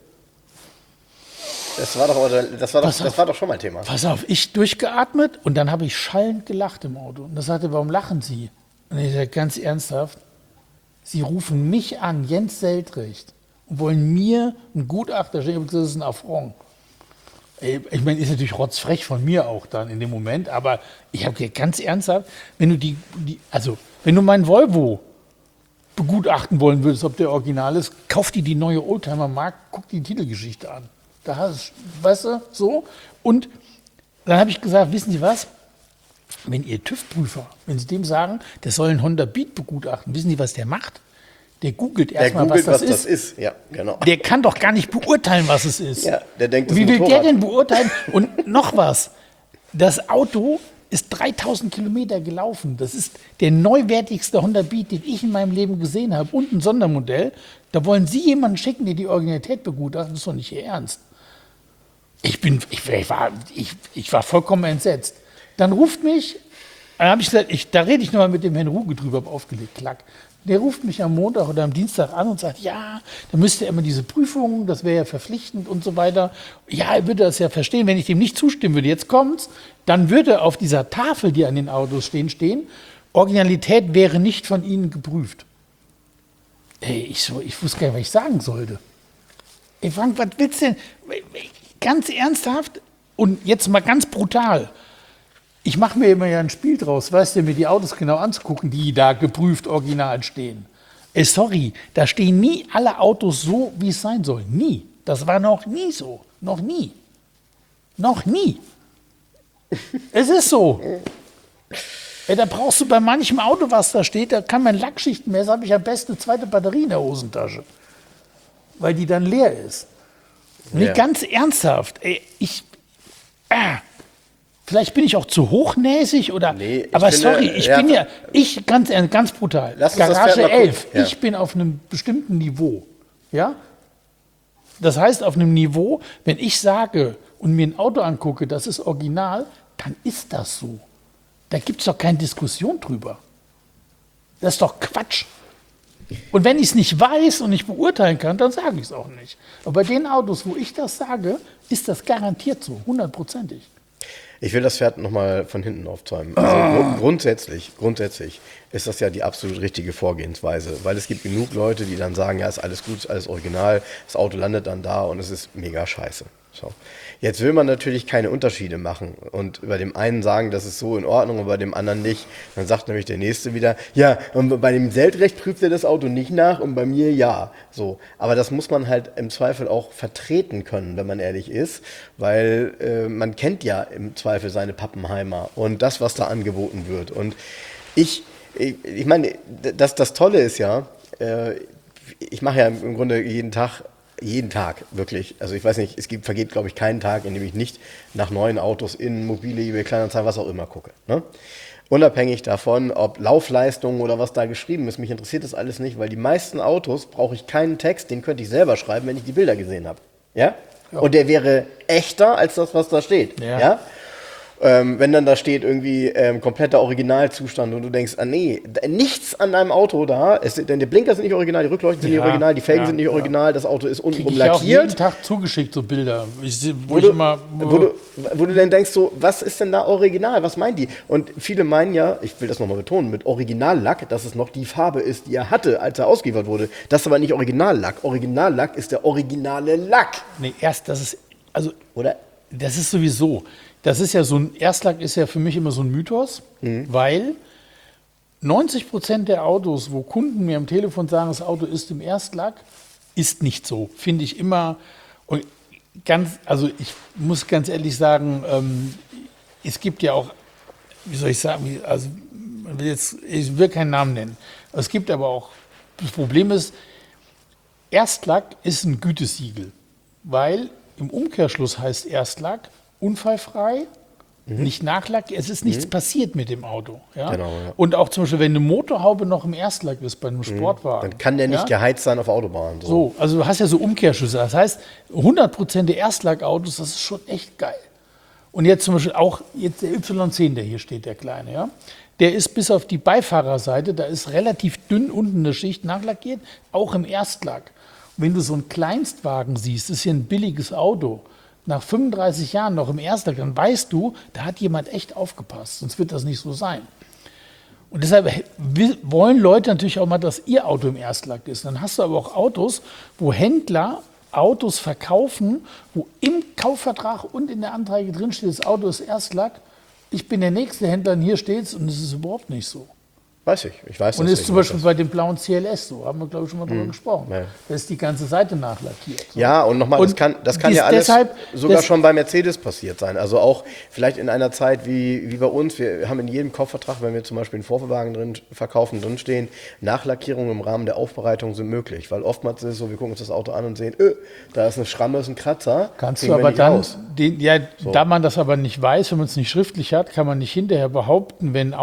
Das war doch schon mein Thema. Pass auf, ich durchgeatmet und dann habe ich schallend gelacht im Auto. Und er sagte, warum lachen Sie? Und ich sagte, ganz ernsthaft, Sie rufen mich an, Jens Seltricht, und wollen mir einen Gutachter stellen. Ich habe gesagt, das ist ein Affront. Ich meine, ist natürlich rotzfrech von mir auch dann in dem Moment, aber ich habe gesagt, ganz ernsthaft, wenn du wenn du meinen Volvo begutachten wollen würdest, ob der original ist, kauf dir die neue Oldtimer-Mark, guck die Titelgeschichte an. Da hast du, weißt du, so. Und dann habe ich gesagt, wissen Sie was? Wenn Ihr TÜV-Prüfer, wenn Sie dem sagen, der soll einen Honda Beat begutachten, wissen Sie, was der macht? Der googelt erstmal, was das ist. Ja, genau. Der kann doch gar nicht beurteilen, was es ist. Ja, der denkt, das Wie ist ein will der Motorrad. denn beurteilen? Und noch was, das Auto ist 3000 Kilometer gelaufen. Das ist der neuwertigste Honda Beat, den ich in meinem Leben gesehen habe. Und ein Sondermodell. Da wollen Sie jemanden schicken, der die Originalität begutachtet. Das ist doch nicht Ihr Ernst. Ich war vollkommen entsetzt. Dann ruft mich, dann habe ich gesagt, da rede ich nochmal mit dem Herrn Ruge drüber, habe aufgelegt, klack. Der ruft mich am Montag oder am Dienstag an und sagt, ja, dann müsste er immer diese Prüfung, das wäre ja verpflichtend und so weiter. Ja, er würde das ja verstehen, wenn ich dem nicht zustimmen würde. Jetzt kommt's, dann würde auf dieser Tafel, die an den Autos stehen, Originalität wäre nicht von Ihnen geprüft. Ich wusste gar nicht, was ich sagen sollte. Ey, Frank, was willst du denn? Ganz ernsthaft und jetzt mal ganz brutal. Ich mache mir immer ja ein Spiel draus, weißt du, mir die Autos genau anzugucken, die da geprüft original stehen. Sorry, da stehen nie alle Autos so, wie es sein soll. Nie. Das war noch nie so. Noch nie. Noch nie. Es ist so. Ey, da brauchst du bei manchem Auto, was da steht, da kann man Lackschichtenmesser, habe ich am besten eine zweite Batterie in der Hosentasche. Weil die dann leer ist. Nee, Ja. ganz ernsthaft. Ey, vielleicht bin ich auch zu hochnäsig oder. Nee, ich aber finde, sorry, ganz brutal. Lass uns das Garage Pferd mal 11. gucken. Ja. Ich bin auf einem bestimmten Niveau. Ja? Das heißt, auf einem Niveau, wenn ich sage und mir ein Auto angucke, das ist original, dann ist das so. Da gibt es doch keine Diskussion drüber. Das ist doch Quatsch. Und wenn ich es nicht weiß und nicht beurteilen kann, dann sage ich es auch nicht. Aber bei den Autos, wo ich das sage, ist das garantiert so, 100%ig. Ich will das Pferd nochmal von hinten aufzäumen. Also grundsätzlich ist das ja die absolut richtige Vorgehensweise, weil es gibt genug Leute, die dann sagen, ja, ist alles gut, ist alles original, das Auto landet dann da und es ist mega scheiße. So. Jetzt will man natürlich keine Unterschiede machen und bei dem einen sagen, das ist so in Ordnung und bei dem anderen nicht. Dann sagt nämlich der Nächste wieder, ja, und bei dem Seltrecht prüft er das Auto nicht nach und bei mir ja. So. Aber das muss man halt im Zweifel auch vertreten können, wenn man ehrlich ist, weil man kennt ja im Zweifel seine Pappenheimer und das, was da angeboten wird. Und ich meine, das Tolle ist ja, ich mache ja im Grunde jeden Tag wirklich. Also ich weiß nicht, vergeht glaube ich keinen Tag, in dem ich nicht nach neuen Autos in mobile eBay Kleinanzeigen, was auch immer gucke. Ne? Unabhängig davon, ob Laufleistung oder was da geschrieben ist, mich interessiert das alles nicht, weil die meisten Autos brauche ich keinen Text, den könnte ich selber schreiben, wenn ich die Bilder gesehen habe. Ja? Und der wäre echter als das, was da steht. Ja? Wenn dann da steht irgendwie kompletter Originalzustand und du denkst, nee, nichts an deinem Auto da, denn die Blinker sind nicht original, die Rückleuchten sind nicht original, die Felgen sind nicht original, das Auto ist untenrum lackiert. Ich jeden Tag zugeschickt, so Bilder, wo du dann denkst so, was ist denn da original, was meinen die? Und viele meinen ja, ich will das nochmal betonen, mit Originallack, dass es noch die Farbe ist, die er hatte, als er ausgeliefert wurde. Das ist aber nicht Originallack. Originallack ist der originale Lack. Nee, das ist sowieso... Das ist ja so ein Erstlack ist ja für mich immer so ein Mythos, weil 90% der Autos, wo Kunden mir am Telefon sagen, das Auto ist im Erstlack, ist nicht so. Finde ich immer. Und also ich muss ganz ehrlich sagen, es gibt ja auch, wie soll ich sagen, also ich will keinen Namen nennen. Es gibt aber auch, das Problem ist, Erstlack ist ein Gütesiegel, weil im Umkehrschluss heißt Erstlack, unfallfrei, nicht nachlackiert, es ist nichts passiert mit dem Auto. Ja? Genau, ja. Und auch zum Beispiel, wenn eine Motorhaube noch im Erstlack ist bei einem Sportwagen. Dann kann der nicht geheizt sein auf der Autobahn. So, also du hast ja so Umkehrschlüsse. Das heißt, 100% der Erstlackautos, das ist schon echt geil. Und jetzt zum Beispiel auch jetzt der Y10, der hier steht, der kleine, ja, der ist bis auf die Beifahrerseite, da ist relativ dünn unten eine Schicht nachlackiert, auch im Erstlack. Und wenn du so einen Kleinstwagen siehst, das ist hier ein billiges Auto, nach 35 Jahren noch im Erstlack, dann weißt du, da hat jemand echt aufgepasst, sonst wird das nicht so sein. Und deshalb wollen Leute natürlich auch mal, dass ihr Auto im Erstlack ist. Dann hast du aber auch Autos, wo Händler Autos verkaufen, wo im Kaufvertrag und in der Anzeige drinsteht, das Auto ist Erstlack. Ich bin der nächste Händler und hier steht es und es ist überhaupt nicht so. Weiß ich weiß das. Und ist zum Beispiel bei dem blauen CLS so, haben wir glaube ich schon mal drüber gesprochen. Ja. Da ist die ganze Seite nachlackiert. So. Ja, und nochmal, das kann ja alles sogar schon bei Mercedes passiert sein. Also auch vielleicht in einer Zeit wie bei uns. Wir haben in jedem Kaufvertrag, wenn wir zum Beispiel einen Vorwagen drinstehen, Nachlackierungen im Rahmen der Aufbereitung sind möglich. Weil oftmals ist es so, wir gucken uns das Auto an und sehen, da ist eine Schramme, ist ein Kratzer. Kannst du aber dann, da man das aber nicht weiß, wenn man es nicht schriftlich hat, kann man nicht hinterher behaupten, wenn ein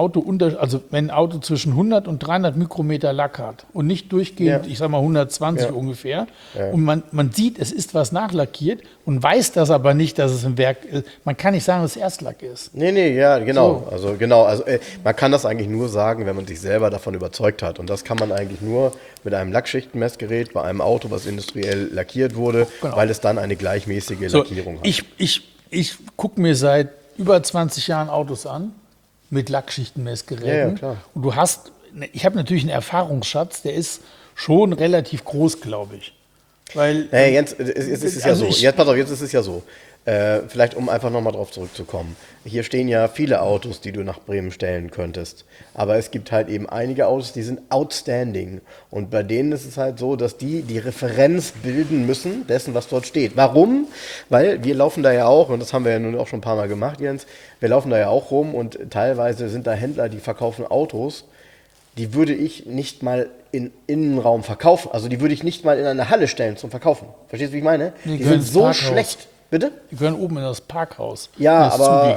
Auto zwischen 100 und 300 Mikrometer Lack hat und nicht durchgehend, ich sag mal 120 ungefähr, und man sieht, es ist was nachlackiert und weiß das aber nicht, dass es im Werk ist. Man kann nicht sagen, dass es Erstlack ist. Nee, ja, genau. So. Also man kann das eigentlich nur sagen, wenn man sich selber davon überzeugt hat. Und das kann man eigentlich nur mit einem Lackschichtenmessgerät bei einem Auto, was industriell lackiert wurde, weil es dann eine gleichmäßige Lackierung hat. Ich gucke mir seit über 20 Jahren Autos an, mit Lackschichtenmessgeräten. Ja, klar. Und ich habe natürlich einen Erfahrungsschatz, der ist schon relativ groß, glaube ich. Weil, Jens, es ist ja so. Jetzt pass auf, jetzt ist es ja so. Vielleicht, um einfach nochmal drauf zurückzukommen. Hier stehen ja viele Autos, die du nach Bremen stellen könntest. Aber es gibt halt eben einige Autos, die sind outstanding. Und bei denen ist es halt so, dass die Referenz bilden müssen dessen, was dort steht. Warum? Weil wir laufen da ja auch, und das haben wir ja nun auch schon ein paar Mal gemacht, Jens, wir laufen da ja auch rum und teilweise sind da Händler, die verkaufen Autos, die würde ich nicht mal in Innenraum verkaufen. Also die würde ich nicht mal in eine Halle stellen zum Verkaufen. Verstehst du, wie ich meine? Die sind so Parkhaus. Schlecht. Bitte? Die gehören oben in das Parkhaus. Aber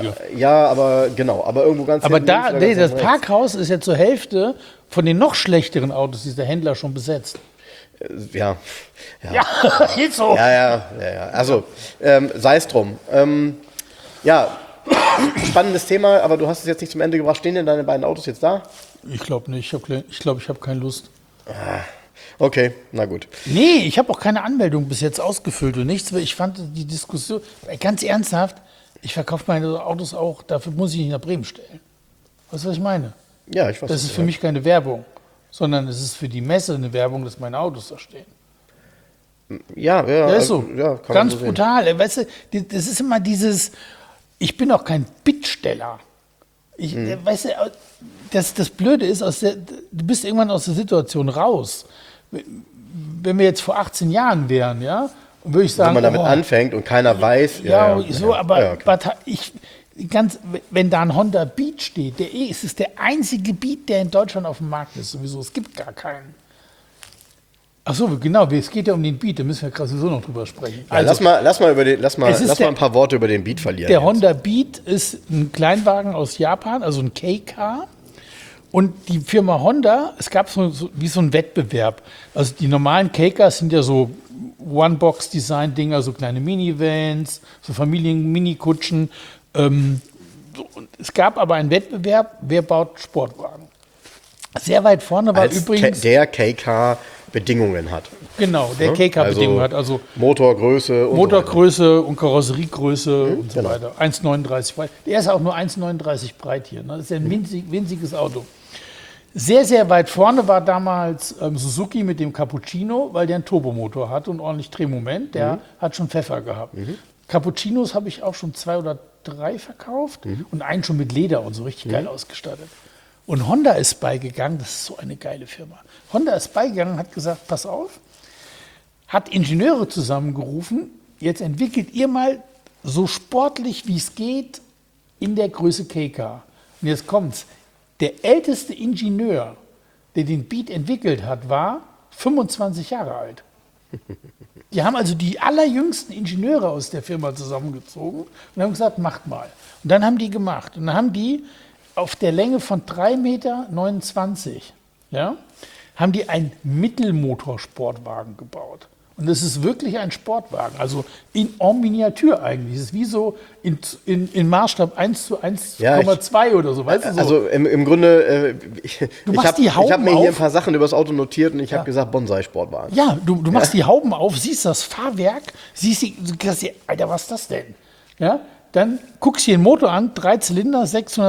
irgendwo ganz aber das Parkhaus ist ja zur Hälfte von den noch schlechteren Autos, die der Händler schon besetzt. Ja, ist so. Ja. Also, sei es drum. spannendes Thema, aber du hast es jetzt nicht zum Ende gebracht. Stehen denn deine beiden Autos jetzt da? Ich glaube nicht. Ich glaube, ich habe keine Lust. Okay, na gut. Nee, ich habe auch keine Anmeldung bis jetzt ausgefüllt und nichts. Ich fand die Diskussion, ganz ernsthaft, ich verkaufe meine Autos auch, dafür muss ich nicht nach Bremen stellen. Weißt du, was ich meine? Ja, ich weiß. Das ist für mich keine Werbung, sondern es ist für die Messe eine Werbung, dass meine Autos da stehen. Ja, Das ist so. Ja, kann Ganz man so brutal. Weißt du, das ist immer dieses, ich bin auch kein Bittsteller. Weißt du, das Blöde ist, du bist irgendwann aus der Situation raus. Wenn wir jetzt vor 18 Jahren wären, ja, würde ich sagen, wenn man damit anfängt und keiner weiß. Wenn da ein Honda Beat steht, es ist der einzige Beat, der in Deutschland auf dem Markt ist. Sowieso, es gibt gar keinen. Ach so, genau, es geht ja um den Beat, da müssen wir gerade sowieso noch drüber sprechen. Ja, lass mal ein paar Worte über den Beat verlieren. Der Honda Beat ist ein Kleinwagen aus Japan, also ein K-Car. Und die Firma Honda, es gab so einen Wettbewerb. Also die normalen K-Cars sind ja so One-Box-Design-Dinger, so kleine Minivans, so Familien-Mini-Kutschen. Es gab aber einen Wettbewerb, wer baut Sportwagen. Sehr weit vorne war Als übrigens... der K-Car Bedingungen hat. Genau, der K-Car Bedingungen hat. Also Motorgröße und Karosseriegröße und so weiter. 1,39 breit. Der ist auch nur 1,39 breit hier. Das ist ja ein winziges Auto. Sehr, sehr weit vorne war damals Suzuki mit dem Cappuccino, weil der einen Turbomotor hat und ordentlich Drehmoment. Der hat schon Pfeffer gehabt. Cappuccinos habe ich auch schon 2 oder 3 verkauft und einen schon mit Leder und so richtig geil ausgestattet. Und Honda ist beigegangen, das ist so eine geile Firma. Honda ist beigegangen und hat gesagt, pass auf, hat Ingenieure zusammengerufen, jetzt entwickelt ihr mal so sportlich wie es geht in der Größe K-Car. Und jetzt kommt's, der älteste Ingenieur, der den Beat entwickelt hat, war 25 Jahre alt. Die haben also die allerjüngsten Ingenieure aus der Firma zusammengezogen und haben gesagt, macht mal. Und dann haben die gemacht. Und dann haben die auf der Länge von 3,29 Meter, ja, haben die einen Mittelmotorsportwagen gebaut. Und das ist wirklich ein Sportwagen, also en Miniatur eigentlich. Es ist wie so in Maßstab 1:1,2 oder so, weißt du? So. Also im Grunde, ich habe mir hier ein paar Sachen über das Auto notiert und ich habe gesagt, Bonsai-Sportwagen. Ja, du machst die Hauben auf, siehst das Fahrwerk, siehst Alter, was ist das denn? Ja, dann guckst du dir den Motor an, 3 Zylinder,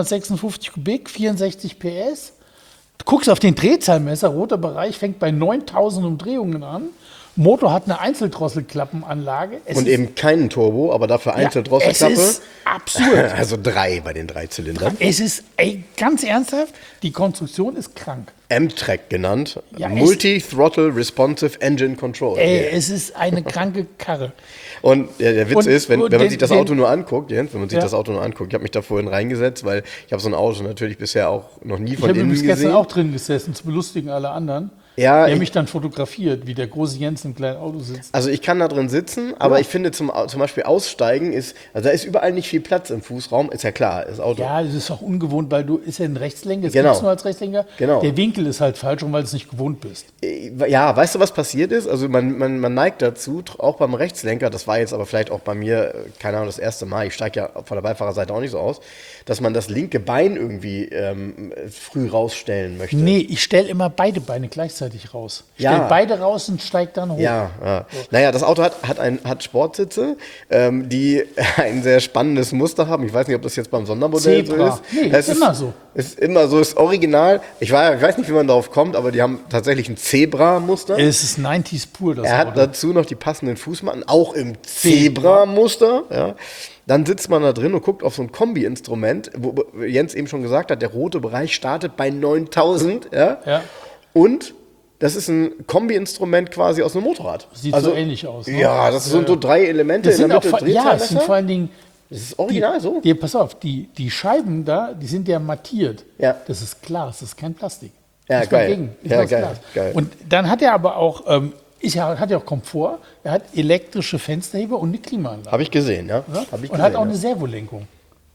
656 Kubik, 64 PS. Du guckst auf den Drehzahlmesser, roter Bereich fängt bei 9000 Umdrehungen an. Motor hat eine Einzeldrosselklappenanlage. Und eben keinen Turbo, aber dafür Einzeldrosselklappe. Es ist absurd. Also 3 bei den 3 Zylindern. Es ist, ganz ernsthaft, die Konstruktion ist krank. M-Track genannt. Ja, Multi-Throttle Responsive Engine Control. Es ist eine kranke Karre. Und der Witz ist, wenn man sich das Auto nur anguckt, Jens, ich habe mich da vorhin reingesetzt, weil ich habe so ein Auto natürlich bisher auch noch nie von innen gesehen. Ich habe gestern auch drin gesessen, zu belustigen alle anderen. Ja, der mich dann fotografiert, wie der große Jens im kleinen Auto sitzt. Also ich kann da drin sitzen, aber ich finde zum Beispiel aussteigen da ist überall nicht viel Platz im Fußraum, ist ja klar, das Auto. Ja, das ist auch ungewohnt, weil ist ja ein Rechtslenker, das genau. gibt es nur als Rechtslenker. Genau. Der Winkel ist halt falsch, weil du es nicht gewohnt bist. Ja, weißt du, was passiert ist? Also man neigt dazu, auch beim Rechtslenker, das war jetzt aber vielleicht auch bei mir, keine Ahnung, das erste Mal, ich steige ja von der Beifahrerseite auch nicht so aus, dass man das linke Bein irgendwie früh rausstellen möchte. Nee, ich stelle immer beide Beine gleichzeitig raus. Ich stelle beide raus und steige dann hoch. Ja. So. Naja, das Auto hat Sportsitze, die ein sehr spannendes Muster haben. Ich weiß nicht, ob das jetzt beim Sondermodell Zebra. so ist. Nee, ist immer so. Ist immer so, ist original. Ich weiß nicht, wie man darauf kommt, aber die haben tatsächlich ein Zebra-Muster. Es ist 90s pur, das Er hat dazu noch die passenden Fußmatten, auch im Zebra-Muster. Ja. Dann sitzt man da drin und guckt auf so ein Kombi-Instrument, wo Jens eben schon gesagt hat, der rote Bereich startet bei 9000. Ja. Und das ist ein Kombi-Instrument quasi aus einem Motorrad. Sieht so ähnlich aus. Ne? Ja, das sind so 3 Elemente in der Mitte. Das sind vor allen Dingen. Das ist original so. Pass auf, die Scheiben da, die sind ja mattiert. Ja. Das ist Glas, das ist kein Plastik. Ja, geil. Geil. Und dann hat er aber auch, hat ja auch Komfort. Er hat elektrische Fensterheber und eine Klimaanlage. Habe ich gesehen, ja. Und hat auch eine Servolenkung.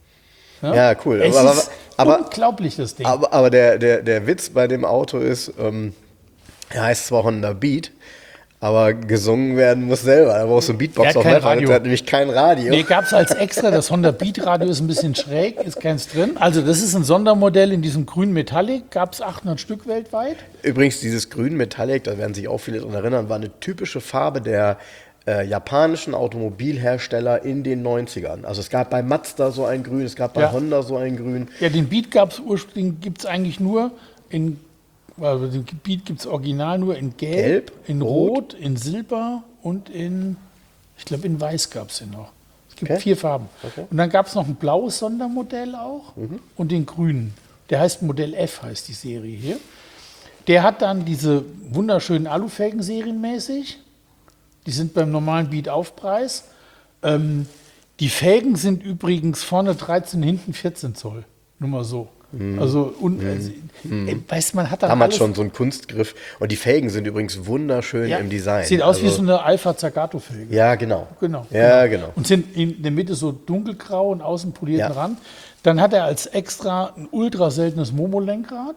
Ja, cool. Es ist unglaublich, das Ding. Aber der Witz bei dem Auto ist, er heißt zwar Honda Beat, Aber gesungen werden muss selber. Da brauchst du ein Beatbox auf kein Metal. Radio. Der hat nämlich kein Radio. Nee, gab es als extra. Das Honda Beat Radio ist ein bisschen schräg, ist keins drin. Also das ist ein Sondermodell in diesem grünen Metallic. Gab es 800 Stück weltweit. Übrigens, dieses grün Metallic, da werden sich auch viele daran erinnern, war eine typische Farbe der japanischen Automobilhersteller in den 90ern. Also es gab bei Mazda so ein Grün, es gab bei Honda so ein Grün. Ja, den Beat gab es ursprünglich, gibt es eigentlich nur also den Beat gibt es original nur in Gelb, in Rot, in Silber und ich glaube in Weiß gab es den noch. Es gibt 4 Farben. Okay. Und dann gab es noch ein blaues Sondermodell auch und den grünen. Der heißt Modell F, heißt die Serie hier. Der hat dann diese wunderschönen Alufelgen serienmäßig. Die sind beim normalen Beat-Aufpreis. Die Felgen sind übrigens vorne 13, hinten 14 Zoll. Nur mal so. Also, weißt, man hat dann damals alles schon so einen Kunstgriff. Und die Felgen sind übrigens wunderschön im Design. Sieht aus wie so eine Alpha Zagato-Felge. Ja, genau. Genau. Und sind in der Mitte so dunkelgrau und außen polierten Rand. Dann hat er als extra ein ultra seltenes Momo-Lenkrad.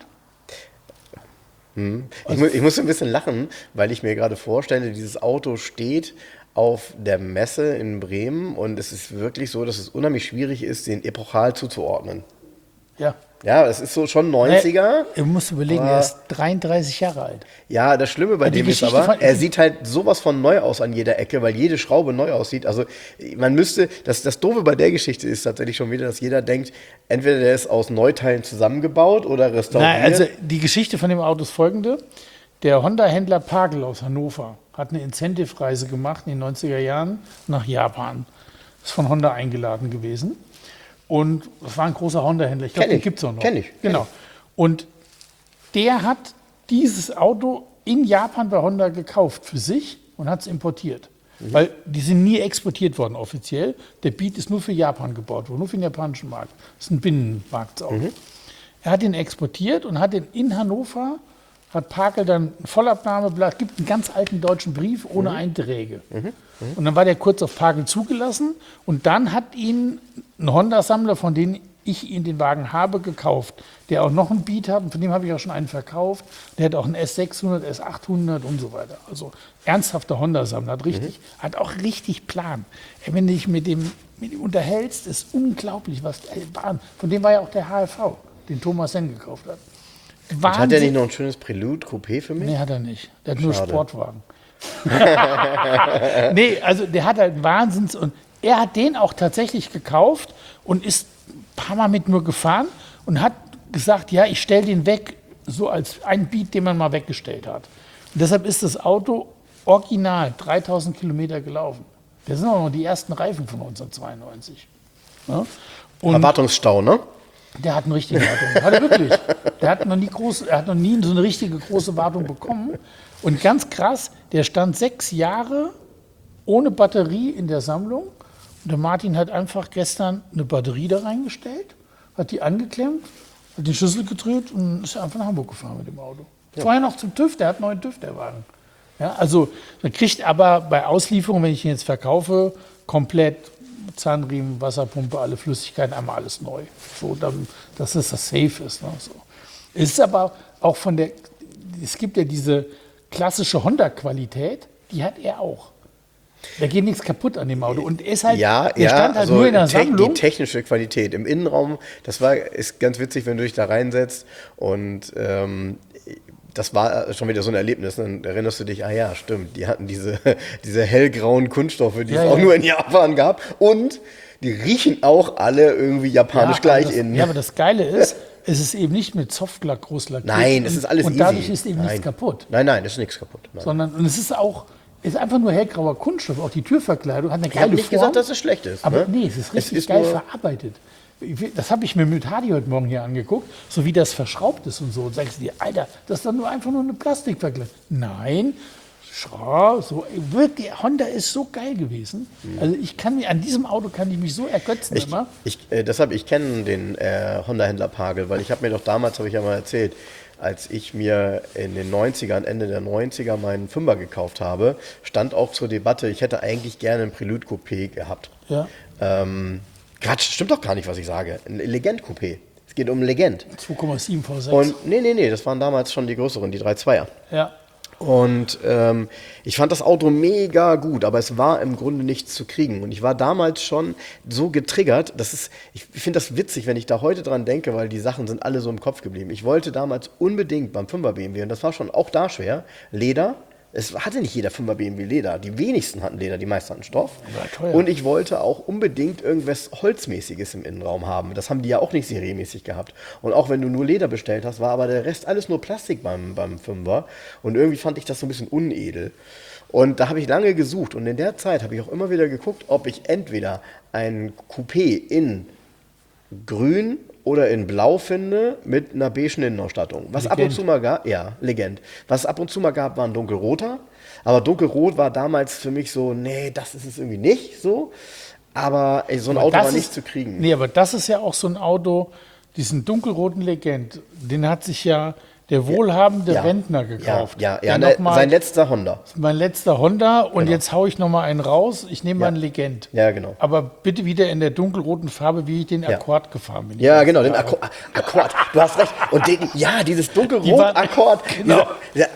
Ich muss ein bisschen lachen, weil ich mir gerade vorstelle, dieses Auto steht auf der Messe in Bremen und es ist wirklich so, dass es unheimlich schwierig ist, den epochal zuzuordnen. Ja. Ja, es ist so schon 90er. Du musst überlegen, er ist 33 Jahre alt. Ja, das Schlimme bei dem ist aber, er sieht halt sowas von neu aus an jeder Ecke, weil jede Schraube neu aussieht. Also man müsste, das Doofe bei der Geschichte ist tatsächlich schon wieder, dass jeder denkt, entweder der ist aus Neuteilen zusammengebaut oder restauriert. Nein, also die Geschichte von dem Auto ist folgende. Der Honda-Händler Pagel aus Hannover hat eine Incentive-Reise gemacht in den 90er Jahren nach Japan. Ist von Honda eingeladen gewesen. Und das war ein großer Honda-Händler. Ich glaube, den gibt es auch noch. Kenn ich. Genau. Und der hat dieses Auto in Japan bei Honda gekauft für sich und hat es importiert. Weil die sind nie exportiert worden offiziell. Der Beat ist nur für Japan gebaut worden, nur für den japanischen Markt. Das ist ein Binnenmarktauto. Er hat ihn exportiert und hat ihn in Hannover, hat Pagel dann ein Vollabnahmeblatt, gibt einen ganz alten deutschen Brief ohne Einträge. Und dann war der kurz auf Pagel zugelassen und dann hat ihn ein Honda-Sammler, von dem ich ihn den Wagen habe, gekauft, der auch noch einen Beat hat, und von dem habe ich auch schon einen verkauft. Der hat auch einen S600, S800 und so weiter. Also ernsthafter Honda-Sammler, hat auch richtig Plan. Wenn du dich mit ihm unterhältst, ist unglaublich, was von dem war ja auch der HRV, den Thomas Senn gekauft hat. Hat der nicht noch ein schönes Prelude Coupé für mich? Nee, hat er nicht. Der hat nur Sportwagen. Nee, also der hat halt Wahnsinns... Und er hat den auch tatsächlich gekauft und ist ein paar Mal mit mir gefahren und hat gesagt, ja, ich stelle den weg, so als ein Beat, den man mal weggestellt hat. Und deshalb ist das Auto original 3000 Kilometer gelaufen. Das sind auch noch die ersten Reifen von 1992. Ja? Erwartungsstau, ne? Der hat eine richtige Wartung. Hat er wirklich. Der hat noch nie so eine richtige große Wartung bekommen. Und ganz krass, der stand 6 Jahre ohne Batterie in der Sammlung. Und der Martin hat einfach gestern eine Batterie da reingestellt, hat die angeklemmt, hat den Schlüssel gedreht und ist einfach nach Hamburg gefahren mit dem Auto. Ja. Vorher noch zum TÜV, der hat einen neuen TÜV, der Wagen. Ja, also man kriegt aber bei Auslieferung, wenn ich ihn jetzt verkaufe, komplett Zahnriemen, Wasserpumpe, alle Flüssigkeiten, einmal alles neu. So, dass es das safe ist. Ne? So. Es ist aber auch es gibt ja diese klassische Honda-Qualität, die hat er auch. Da geht nichts kaputt an dem Auto. Und er ist halt, stand halt also nur in der Sammlung. Die technische Qualität im Innenraum, ist ganz witzig, wenn du dich da reinsetzt und das war schon wieder so ein Erlebnis. Dann erinnerst du dich, ja, stimmt, die hatten diese hellgrauen Kunststoffe, die es auch nur in Japan gab. Und die riechen auch alle irgendwie japanisch gleich innen. Ja, aber das Geile ist, es ist eben nicht mit Softlack groß lackiert. Nein, es ist alles und easy. dadurch ist eben nichts kaputt. Nein, ist nichts kaputt. Nein. Und es ist einfach nur hellgrauer Kunststoff. Auch die Türverkleidung hat eine geile Form. Ich habe nicht gesagt, dass es schlecht ist. Aber nee, es ist richtig geil verarbeitet. Das habe ich mir mit Hadi heute Morgen hier angeguckt, so wie das verschraubt ist und so. Und sagst du dir, Alter, das ist doch einfach nur eine Plastikverkleidung. Nein, so wirklich, Honda ist so geil gewesen. Also an diesem Auto kann ich mich so ergötzen immer. Ich kenne den Honda-Händler Pagel, weil ich habe mir doch damals, habe ich ja mal erzählt, als ich mir in den 90ern, Ende der 90er meinen Fünfer gekauft habe, stand auch zur Debatte, ich hätte eigentlich gerne ein Prelude Coupé gehabt. Ja. Quatsch, stimmt doch gar nicht, was ich sage. Ein Legend Coupé. Es geht um Legend. 2,7 V6. Und nee, das waren damals schon die größeren, die 3.2er. Ja. Und ich fand das Auto mega gut, aber es war im Grunde nichts zu kriegen. Und ich war damals schon so getriggert, ich finde das witzig, wenn ich da heute dran denke, weil die Sachen sind alle so im Kopf geblieben. Ich wollte damals unbedingt beim 5er BMW, und das war schon auch da schwer, Leder. Es hatte nicht jeder 5er BMW Leder. Die wenigsten hatten Leder, die meisten hatten Stoff. War teuer. Und ich wollte auch unbedingt irgendwas Holzmäßiges im Innenraum haben. Das haben die ja auch nicht serienmäßig gehabt. Und auch wenn du nur Leder bestellt hast, war aber der Rest alles nur Plastik beim 5er. Und irgendwie fand ich das so ein bisschen unedel. Und da habe ich lange gesucht. Und in der Zeit habe ich auch immer wieder geguckt, ob ich entweder ein Coupé in Grün oder in Blau finde mit einer beigen Innenausstattung. Was ab und zu mal gab, ja, Legend. Was ab und zu mal gab, war ein dunkelroter. Aber dunkelrot war damals für mich so, nee, das ist es irgendwie nicht so. Aber so ein Auto war nicht zu kriegen. Nee, aber das ist ja auch so ein Auto, diesen dunkelroten Legend, den hat sich ja der wohlhabende Rentner gekauft. Sein letzter Honda. Mein letzter Honda und jetzt haue ich nochmal einen raus. Ich nehme mal einen Legend. Ja, genau. Aber bitte wieder in der dunkelroten Farbe, wie ich den Akkord gefahren bin. Ja, genau, den Akkord. Du hast recht. Und dieses dunkelrot-Akkord. Genau.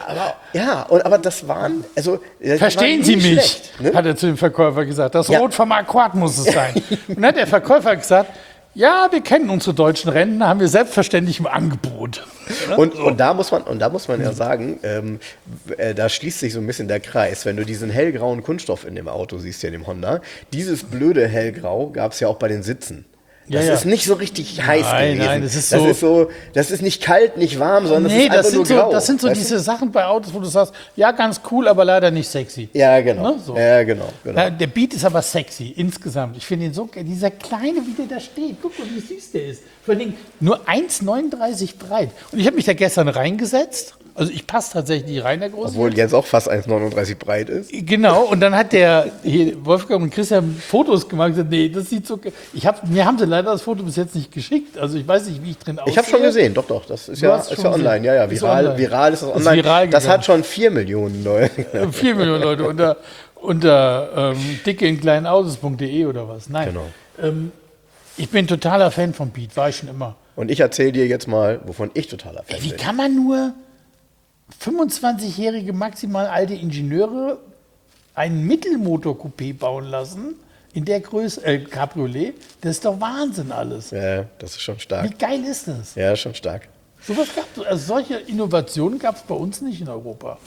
Aber das waren, also... Verstehen Sie mich, schlecht, ne? Hat er zu dem Verkäufer gesagt. Das Rot vom Akkord muss es sein. Und dann hat der Verkäufer gesagt, ja, wir kennen unsere deutschen Rentner, haben wir selbstverständlich im Angebot. Und da muss man ja sagen, da schließt sich so ein bisschen der Kreis. Wenn du diesen hellgrauen Kunststoff in dem Auto siehst, hier in dem Honda, dieses blöde hellgrau gab es ja auch bei den Sitzen. Das ist nicht so richtig heiß gewesen. Nein, das ist nicht kalt, nicht warm, sondern es ist einfach nur grau. Das sind so diese Sachen bei Autos, wo du sagst, ja, ganz cool, aber leider nicht sexy. Ja, genau. Ne? So. Ja, genau. Der Beat ist aber sexy, insgesamt. Ich finde ihn so, dieser kleine, wie der da steht. Guck mal, wie süß der ist. Vor allem nur 1,39 breit. Und ich habe mich da gestern reingesetzt. Also ich passe tatsächlich nicht rein, der Große. Obwohl Jens auch fast 1,39 breit ist. Genau, und dann hat Wolfgang und Christian Fotos gemacht und gesagt, nee, das sieht so... Mir haben sie leider das Foto bis jetzt nicht geschickt. Also ich weiß nicht, wie ich drin aussehe. Ich habe schon gesehen, doch, das ist ja online. Ja, viral ist das online. Das hat schon 4 Millionen Leute. 4 Millionen Leute unter dickeinkleineautos.de oder was. Nein. Genau. Ich bin totaler Fan von Beat, war ich schon immer. Und ich erzähle dir jetzt mal, wovon ich totaler Fan bin. Wie kann man nur 25-jährige maximal alte Ingenieure einen Mittelmotor-Coupé bauen lassen, in der Größe, Cabriolet? Das ist doch Wahnsinn alles. Ja, das ist schon stark. Wie geil ist das? Ja, schon stark. Solche Innovationen gab es bei uns nicht in Europa.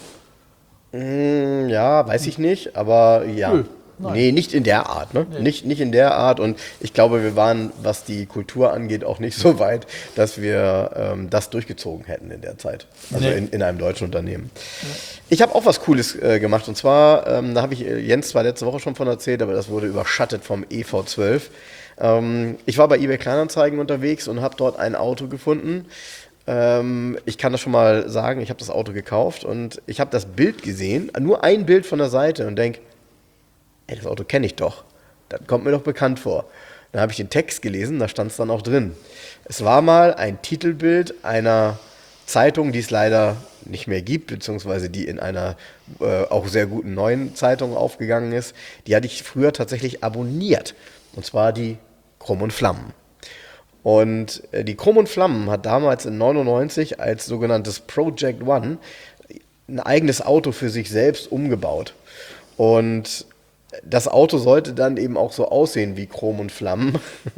Ja, weiß ich nicht, aber ja. Nö. Nee, nicht in der Art, ne? Nee. Nicht in der Art, und ich glaube, wir waren, was die Kultur angeht, auch nicht so weit, dass wir das durchgezogen hätten in der Zeit. Also in einem deutschen Unternehmen. Ja. Ich habe auch was Cooles gemacht, und zwar, da habe ich Jens zwar letzte Woche schon von erzählt, aber das wurde überschattet vom EV12. Ich war bei eBay Kleinanzeigen unterwegs und habe dort ein Auto gefunden. Ich kann das schon mal sagen, ich habe das Auto gekauft und ich habe das Bild gesehen, nur ein Bild von der Seite, und denke, ey, das Auto kenne ich doch. Das kommt mir doch bekannt vor. Dann habe ich den Text gelesen, da stand es dann auch drin. Es war mal ein Titelbild einer Zeitung, die es leider nicht mehr gibt, beziehungsweise die in einer auch sehr guten neuen Zeitung aufgegangen ist. Die hatte ich früher tatsächlich abonniert. Und zwar die Krumm und Flammen. Und die Krumm und Flammen hat damals in 99 als sogenanntes Project One ein eigenes Auto für sich selbst umgebaut. Und das Auto sollte dann eben auch so aussehen wie Chrom und Flammen.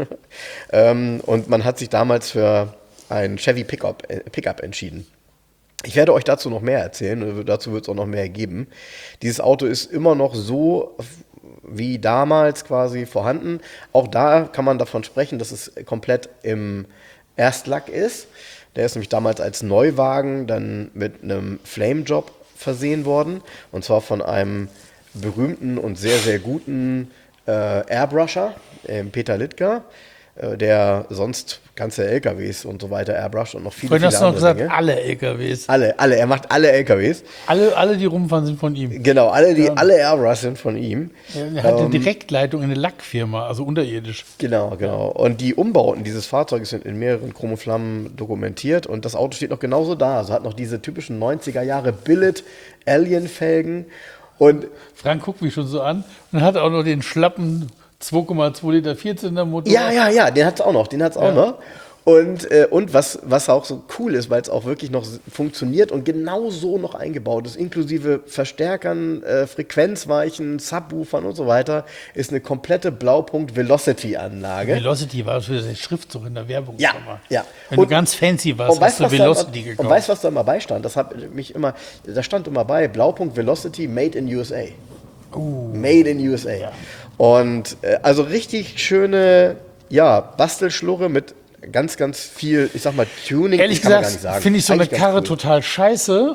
Und man hat sich damals für einen Chevy Pickup entschieden. Ich werde euch dazu noch mehr erzählen, dazu wird es auch noch mehr geben. Dieses Auto ist immer noch so wie damals quasi vorhanden. Auch da kann man davon sprechen, dass es komplett im Erstlack ist. Der ist nämlich damals als Neuwagen dann mit einem Flame-Job versehen worden. Und zwar von einem berühmten und sehr, sehr guten Airbrusher, Peter Littger, der sonst ganze LKWs und so weiter airbrusht und noch viele, viele andere Dinge. Gesagt, alle LKWs. Alle, er macht alle LKWs. Alle, die rumfahren, sind von ihm. Genau, alle Airbrush sind von ihm. Er hat eine Direktleitung in eine Lackfirma, also unterirdisch. Genau. Und die Umbauten dieses Fahrzeuges sind in mehreren Chrom und Flammen dokumentiert, und das Auto steht noch genauso da. Also hat noch diese typischen 90er Jahre Billet Alien-Felgen. Und Frank guckt mich schon so an und hat auch noch den schlappen 2,2 Liter Vierzylindermotor. Ja, den hat es auch noch. Und was auch so cool ist, weil es auch wirklich noch funktioniert und genau so noch eingebaut ist, inklusive Verstärkern, Frequenzweichen, Subwoofern und so weiter, ist eine komplette Blaupunkt-Velocity-Anlage. Velocity war für der Schriftzug in der Werbung. Ja, immer. ja. Wenn du ganz fancy warst, hast du Velocity gekauft. Und weißt du, was da immer beistand? Da stand immer bei, Blaupunkt Velocity Made in USA. Made in USA. Ja. Und also richtig schöne, Bastelschlurre mit ganz, ganz viel, ich sag mal, Tuning. Ehrlich kann man gar nicht gesagt, sagen. finde ich so eine Eigentlich Karre ganz cool. total scheiße,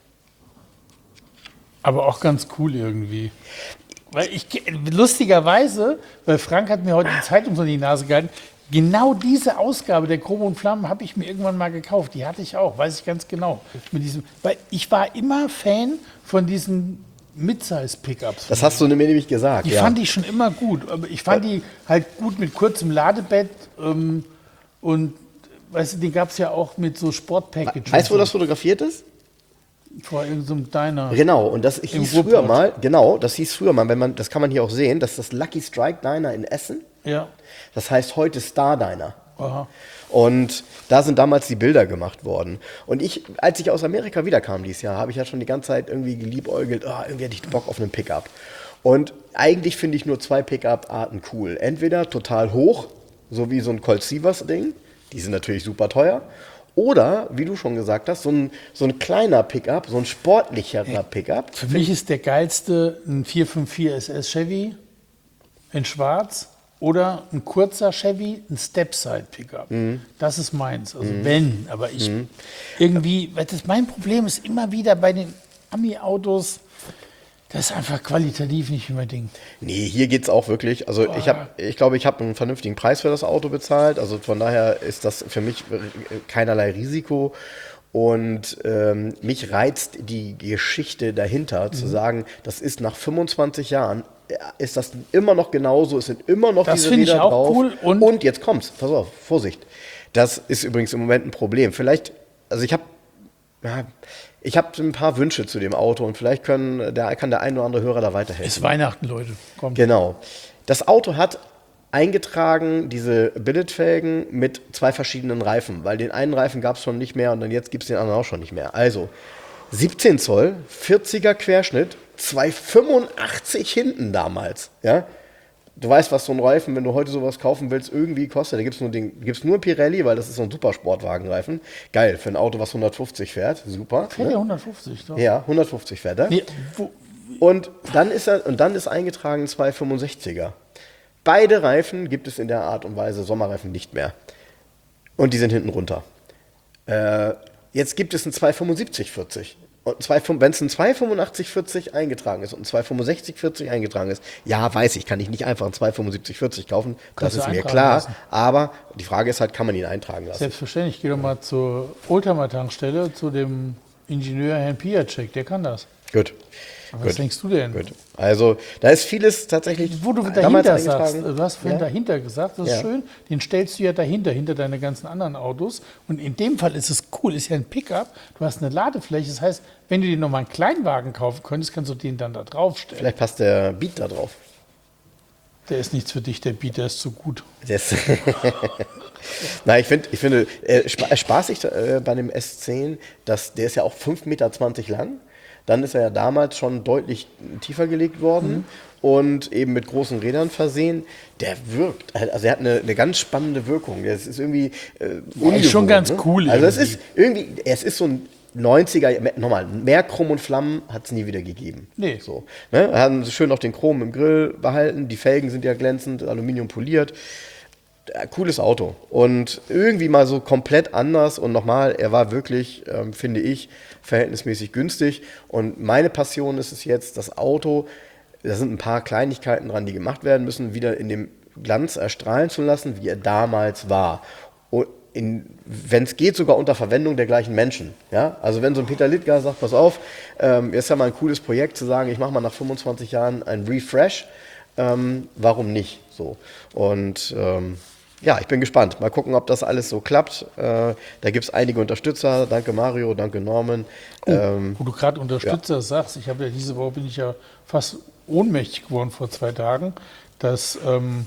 aber auch ganz cool irgendwie. Weil lustigerweise, weil Frank hat mir heute die Zeitung so in die Nase gehalten, genau diese Ausgabe der Chrom und Flammen habe ich mir irgendwann mal gekauft. Die hatte ich auch, weiß ich ganz genau. Weil ich war immer Fan von diesen Midsize-Pickups. Das hast du mir nämlich gesagt. Die fand ich schon immer gut. Aber ich fand die halt gut mit kurzem Ladebett und weißt du, die gab es ja auch mit so Sportpackages. Weißt du, wo das fotografiert ist? Vor irgendeinem Diner. Genau, und das hieß früher mal, das kann man hier auch sehen, das ist das Lucky Strike Diner in Essen. Ja. Das heißt heute Star Diner. Aha. Und da sind damals die Bilder gemacht worden. Und als ich aus Amerika wiederkam dieses Jahr, habe ich ja schon die ganze Zeit irgendwie geliebäugelt, irgendwie hätte ich Bock auf einen Pickup. Und eigentlich finde ich nur 2 Pickup-Arten cool. Entweder total hoch, so wie so ein Colt Sievers Ding, die sind natürlich super teuer. Oder, wie du schon gesagt hast, so ein kleiner Pickup, so ein sportlicherer Pickup. Für mich ist der geilste ein 454 SS Chevy in schwarz oder ein kurzer Chevy, ein Stepside-Pickup. Das ist meins. Also aber ich irgendwie, mein Problem ist immer wieder bei den Ami-Autos, das ist einfach qualitativ nicht mein Ding. Nee, hier geht es auch wirklich. Also ich glaube, ich habe einen vernünftigen Preis für das Auto bezahlt. Also von daher ist das für mich keinerlei Risiko. Und mich reizt die Geschichte dahinter, zu sagen, das ist nach 25 Jahren, ist das immer noch genauso, es sind immer noch Das diese finde ich Räder auch drauf. cool. Und jetzt kommt's, pass auf, Vorsicht. Das ist übrigens im Moment ein Problem. Vielleicht, also ich habe ein paar Wünsche zu dem Auto und vielleicht kann der ein oder andere Hörer da weiterhelfen. Ist Weihnachten, Leute. Kommt. Genau. Das Auto hat eingetragen diese Billetfelgen mit 2 verschiedenen Reifen, weil den einen Reifen gab es schon nicht mehr und dann jetzt gibt es den anderen auch schon nicht mehr. Also 17 Zoll, 40er Querschnitt, 285 hinten damals. Ja? Du weißt, was so ein Reifen, wenn du heute sowas kaufen willst, irgendwie kostet. Da gibt's nur Pirelli, weil das ist so ein super Sportwagenreifen. Geil, für ein Auto, was 150 fährt. Super. Fährt der 150, doch? Ja, 150 fährt er. Nee, Und dann ist eingetragen 265er. Beide Reifen gibt es in der Art und Weise Sommerreifen nicht mehr. Und die sind hinten runter. Jetzt gibt es einen 275/40. Und wenn es ein 285/40 eingetragen ist und ein 265/40 eingetragen ist, ja, weiß ich, kann ich nicht einfach ein 275/40 kaufen. Kannst das du ist mir eintragen klar. lassen. Aber die Frage ist halt, kann man ihn eintragen lassen? selbstverständlich. Geh doch mal zur Oldtimer-Tankstelle, zu dem Ingenieur Herrn Piacek, der kann das. Gut. Was denkst du denn? Gut. Also, da ist vieles tatsächlich Wo du damals dahinter sagst, eingetragen. du hast vorhin Ja. dahinter gesagt, das ist Ja. schön, den stellst du ja dahinter, hinter deine ganzen anderen Autos. Und in dem Fall ist es cool, ist ja ein Pickup, du hast eine Ladefläche, das heißt, wenn du dir nochmal einen Kleinwagen kaufen könntest, kannst du den dann da draufstellen. Vielleicht passt der Beat da drauf. Der ist nichts für dich, der Beat, der ist zu gut. Na, ich finde spaßig bei dem S10, der ist ja auch 5,20 Meter lang. Dann ist er ja damals schon deutlich tiefer gelegt worden und eben mit großen Rädern versehen. Der wirkt, also er hat eine ganz spannende Wirkung. Das ist irgendwie ungewohnt, ist schon ganz cool Also es ist so ein 90er, nochmal, mehr Chrom und Flammen hat es nie wieder gegeben. Nee. So, ne? Wir haben schön noch den Chrom im Grill behalten, die Felgen sind ja glänzend, Aluminium poliert. Cooles Auto und irgendwie mal so komplett anders und nochmal, er war wirklich, finde ich, verhältnismäßig günstig und meine Passion ist es jetzt, das Auto, da sind ein paar Kleinigkeiten dran, die gemacht werden müssen, wieder in dem Glanz erstrahlen zu lassen, wie er damals war. Und wenn es geht, sogar unter Verwendung der gleichen Menschen. Ja? Also wenn so ein Peter Littger sagt, pass auf, ist ja mal ein cooles Projekt zu sagen, ich mache mal nach 25 Jahren ein Refresh, warum nicht? So. Und ja, ich bin gespannt. Mal gucken, ob das alles so klappt. Da gibt es einige Unterstützer. Danke Mario, danke Norman. Wo du gerade Unterstützer sagst, ich habe ja diese Woche bin ich ja fast ohnmächtig geworden vor 2 Tagen, dass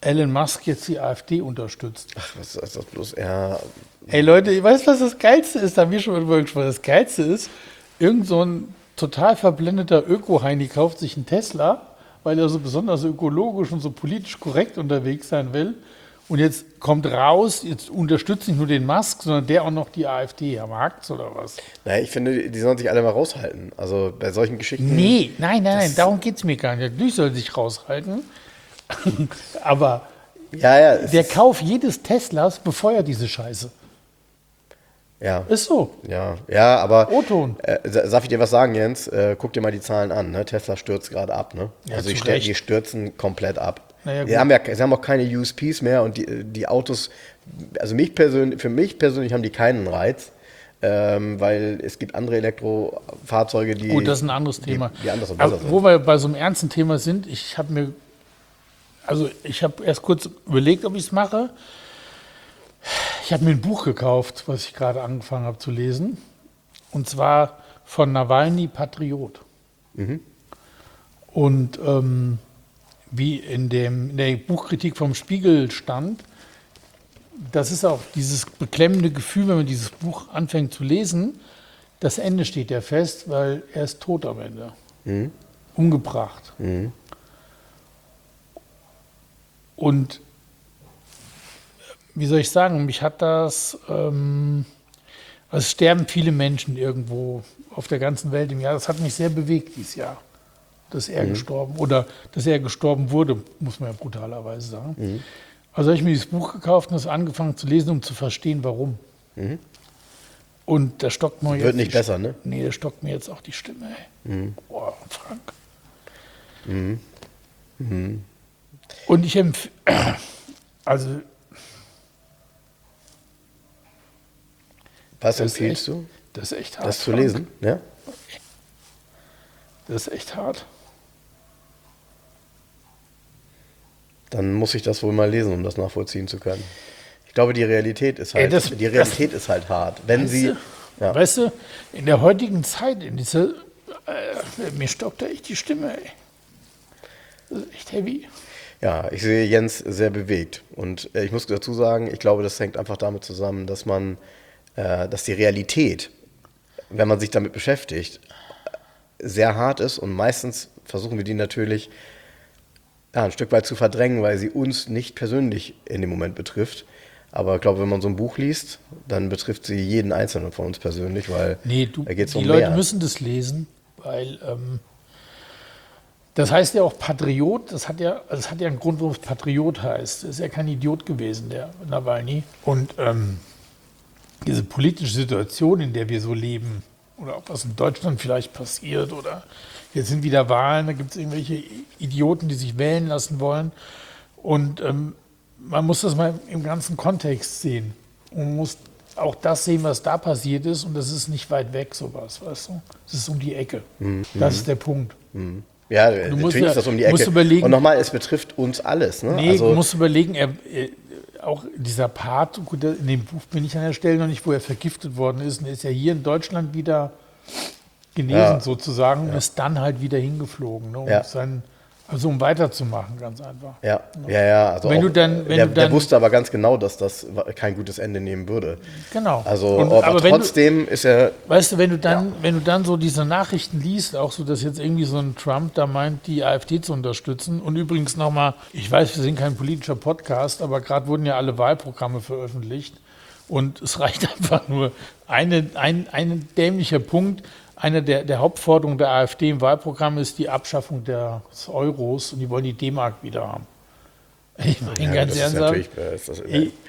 Elon Musk jetzt die AfD unterstützt. Ach, was ist das bloß? Ja, Ey Leute, ich weiß, was das Geilste ist, da haben wir schon mal drüber gesprochen. Das Geilste ist, irgend so ein total verblendeter Öko-Heini kauft sich einen Tesla, weil er so besonders ökologisch und so politisch korrekt unterwegs sein will. Und jetzt kommt raus, jetzt unterstützt nicht nur den Musk, sondern der auch noch die AfD. Am Markt oder was? naja, ich finde, die sollen sich alle mal raushalten. Also bei solchen Geschichten. Nee, nein, darum geht es mir gar nicht. Natürlich soll er sich raushalten. Aber Ja, es der ist- Kauf jedes Teslas befeuert diese Scheiße. Ja. Ist so. Ja, aber O-Ton. darf ich dir was sagen, Jens? Guck dir mal die Zahlen an. Ne? Tesla stürzt gerade ab. Ne? Ja, Also zu Recht. die stürzen komplett ab. Naja, Sie haben auch keine USPs mehr und die Autos, also für mich persönlich haben die keinen Reiz, weil es gibt andere Elektrofahrzeuge, die. Gut, das ist ein anderes Thema. Die anders und Aber besser sind. wo wir bei so einem ernsten Thema sind, ich habe erst kurz überlegt, ob ich es mache. Ich habe mir ein Buch gekauft, was ich gerade angefangen habe zu lesen. Und zwar von Nawalny, Patriot. Und wie in der Buchkritik vom Spiegel stand, das ist auch dieses beklemmende Gefühl, wenn man dieses Buch anfängt zu lesen. Das Ende steht ja fest, weil er ist tot am Ende. Umgebracht. Und wie soll ich sagen, mich hat das, also es sterben viele Menschen irgendwo auf der ganzen Welt im Jahr. Das hat mich sehr bewegt dieses Jahr, dass er gestorben oder dass er gestorben wurde, muss man ja brutalerweise sagen. Also habe ich mir dieses Buch gekauft und das angefangen zu lesen, um zu verstehen, warum. Und da stockt mir Wird nicht besser, ne? Nee, da stockt mir jetzt auch die Stimme. Ey. Boah, Frank. Und ich also Was das ist empfiehlst echt- du, das ist echt hart. das zu Frank. lesen? Ja? Das ist echt hart. Dann muss ich das wohl mal lesen, um das nachvollziehen zu können. Ich glaube, die Realität ist halt, ist halt hart. Wenn Weißt sie. du, Ja. weißt du, in der heutigen Zeit, in dieser, mir stockt da echt die Stimme, ey. Das ist echt heavy. Ja, ich sehe Jens sehr bewegt. Und ich muss dazu sagen, ich glaube, das hängt einfach damit zusammen, dass die Realität, wenn man sich damit beschäftigt, sehr hart ist. Und meistens versuchen wir die natürlich ein Stück weit zu verdrängen, weil sie uns nicht persönlich in dem Moment betrifft. Aber ich glaube, wenn man so ein Buch liest, dann betrifft sie jeden Einzelnen von uns persönlich, weil Nee, da geht es die um Leute mehr. müssen das lesen, weil das heißt ja auch Patriot, das hat ja einen Grund, warum es Patriot heißt. Das ist ja kein Idiot gewesen, der Nawalny. Und diese politische Situation, in der wir so leben, oder auch was in Deutschland vielleicht passiert, oder jetzt sind wieder Wahlen, da gibt es irgendwelche Idioten, die sich wählen lassen wollen. Und man muss das mal im ganzen Kontext sehen. Und man muss auch das sehen, was da passiert ist. Und das ist nicht weit weg, sowas, weißt du? Das ist um die Ecke. Das ist der Punkt. Ja, musst natürlich ja- ist das um die musst Ecke. überlegen- Und nochmal, es betrifft uns alles. Ne? Nee, Also, du musst überlegen, auch dieser Part, gut, in dem Buch bin ich an der Stelle noch nicht, wo er vergiftet worden ist. Und er ist ja hier in Deutschland wieder genesen Ja. sozusagen und ist dann halt wieder hingeflogen. Ne, Ja. um weiterzumachen, ganz einfach. ja. Also Wenn auch, du dann- wenn der, du dann- der wusste aber ganz genau, dass das kein gutes Ende nehmen würde. Genau. Also, Und- aber wenn du- trotzdem ist er. Weißt du, wenn du dann so diese Nachrichten liest, auch so, dass jetzt irgendwie so ein Trump da meint, die AfD zu unterstützen. Und übrigens nochmal, ich weiß, wir sind kein politischer Podcast, aber gerade wurden ja alle Wahlprogramme veröffentlicht. Und es reicht einfach nur ein dämlicher Punkt. Eine der Hauptforderungen der AfD im Wahlprogramm ist die Abschaffung des Euros und die wollen die D-Mark wieder haben. Ich meine, ganz das ist ernsthaft. natürlich, ist das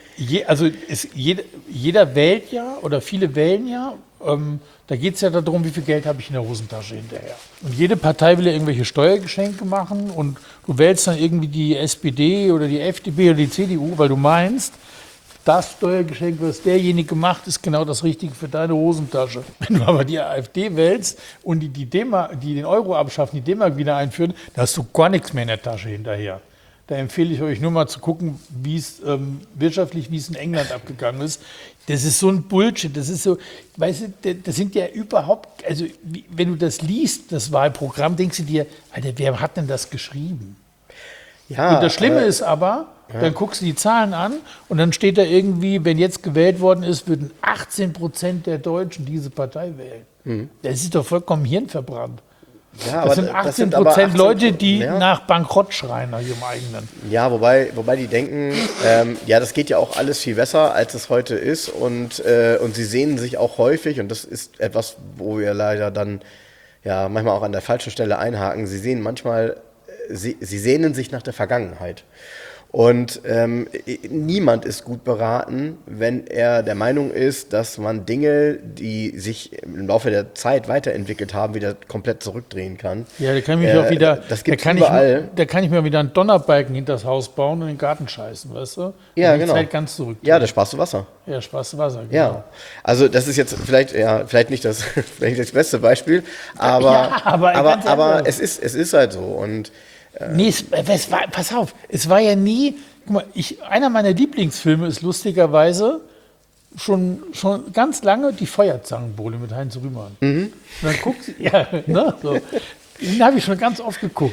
Jeder wählt ja oder viele wählen ja. Da geht es ja darum, wie viel Geld habe ich in der Hosentasche hinterher. Und jede Partei will ja irgendwelche Steuergeschenke machen und du wählst dann irgendwie die SPD oder die FDP oder die CDU, weil du meinst, das Steuergeschenk, was derjenige macht, ist genau das Richtige für deine Hosentasche. Wenn du aber die AfD wählst und die den Euro abschaffen, die D-Mark wieder einführen, da hast du gar nichts mehr in der Tasche hinterher. Da empfehle ich euch nur mal zu gucken, wie es wirtschaftlich, wie es in England abgegangen ist. Das ist so ein Bullshit. Das ist so, weißt du, das sind ja überhaupt, also wenn du das liest, das Wahlprogramm, denkst du dir, Alter, wer hat denn das geschrieben? Ja, und das Schlimme ist aber, dann guckst du die Zahlen an und dann steht da irgendwie, wenn jetzt gewählt worden ist, würden 18% der Deutschen diese Partei wählen. Das ist doch vollkommen hirnverbrannt. Ja, Das sind 18% Leute, die nach Bankrott schreien nach ihrem eigenen. Ja, wobei die denken, ja, das geht ja auch alles viel besser, als es heute ist. Und sie sehnen sich auch häufig, und das ist etwas, wo wir leider dann ja manchmal auch an der falschen Stelle einhaken. Sie sehnen sich nach der Vergangenheit. Und niemand ist gut beraten, wenn er der Meinung ist, dass man Dinge, die sich im Laufe der Zeit weiterentwickelt haben, wieder komplett zurückdrehen kann. Ja, da kann ich mich auch wieder, das gibt's überall. Da kann ich mir wieder einen Donnerbalken hinter das Haus bauen und in den Garten scheißen, weißt du? Ja, und die genau. Zeit ganz zurück. Ja, da sparst du Wasser. Ja, sparst du Wasser, genau. Ja, also das ist jetzt vielleicht nicht das beste Beispiel, aber es ist halt so. Und Nee, pass auf, es war ja nie, guck mal, einer meiner Lieblingsfilme ist lustigerweise schon ganz lange die Feuerzangenbowle mit Heinz Rühmann. Und dann guckst du, ja, ne, so. Den habe ich schon ganz oft geguckt.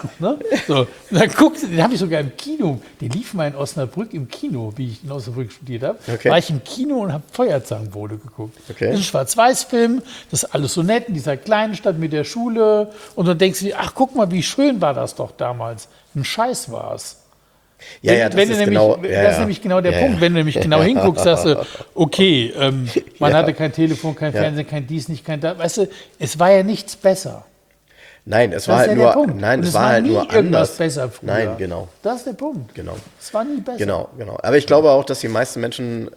Den habe ich sogar im Kino. Der lief mal in Osnabrück im Kino, wie ich in Osnabrück studiert habe. Okay. War ich im Kino und habe Feuerzangenbowle geguckt. Okay. Das ist ein Schwarz-Weiß-Film, das ist alles so nett in dieser kleinen Stadt mit der Schule. Und dann denkst du dir, ach, guck mal, wie schön war das doch damals. Ein Scheiß war es. das ist nämlich genau der Punkt. Wenn du nämlich genau hinguckst, sagst du, okay, man hatte kein Telefon, kein Fernsehen, kein dies, nicht, kein da. Weißt du, es war ja nichts besser. Nein, es war halt nur irgendwas anders. Besser früher. Nein, genau. Das ist der Punkt. Genau. Es war nie besser. Genau. Aber ich glaube auch, dass die meisten Menschen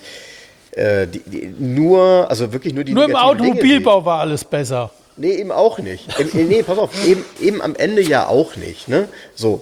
nur die Nur im negativen Automobilbau war alles besser. Nee, eben auch nicht. Nee, pass auf, eben am Ende ja auch nicht. Ne? So,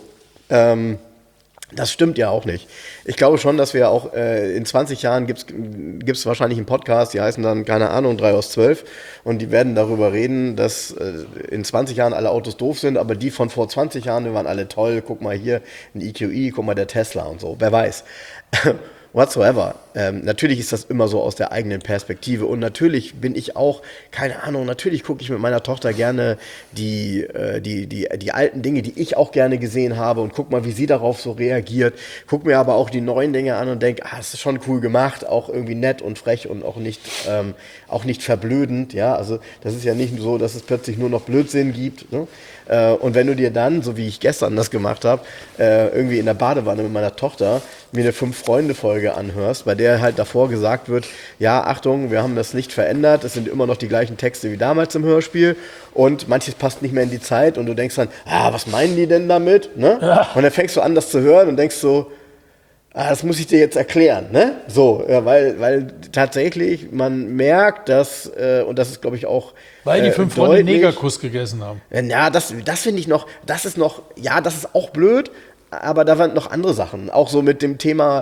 das stimmt ja auch nicht. Ich glaube schon, dass wir auch in 20 Jahren gibt's wahrscheinlich einen Podcast, die heißen dann, keine Ahnung, 3 aus 12 und die werden darüber reden, dass in 20 Jahren alle Autos doof sind, aber die von vor 20 Jahren, die waren alle toll. Guck mal hier, ein EQE, guck mal der Tesla und so, wer weiß. Whatsoever. Natürlich ist das immer so aus der eigenen Perspektive und natürlich bin ich auch, keine Ahnung, natürlich gucke ich mit meiner Tochter gerne die alten Dinge, die ich auch gerne gesehen habe und guck mal, wie sie darauf so reagiert. Guck mir aber auch die neuen Dinge an und denke, das ist schon cool gemacht, auch irgendwie nett und frech und auch nicht verblödend. Ja, also das ist ja nicht so, dass es plötzlich nur noch Blödsinn gibt. Ne? Und wenn du dir dann, so wie ich gestern das gemacht habe, irgendwie in der Badewanne mit meiner Tochter mir eine 5-Freunde-Folge anhörst, bei der halt davor gesagt wird, ja, Achtung, wir haben das nicht verändert, es sind immer noch die gleichen Texte wie damals im Hörspiel und manches passt nicht mehr in die Zeit und du denkst dann, was meinen die denn damit? Ne? Ja. Und dann fängst du an, das zu hören und denkst so, das muss ich dir jetzt erklären, ne? So, ja, weil tatsächlich man merkt, dass, und das ist, glaube ich, auch weil die 5 Freunde Negerkuss gegessen haben. Ja, das finde ich noch, das ist auch blöd, aber da waren noch andere Sachen. Auch so mit dem Thema,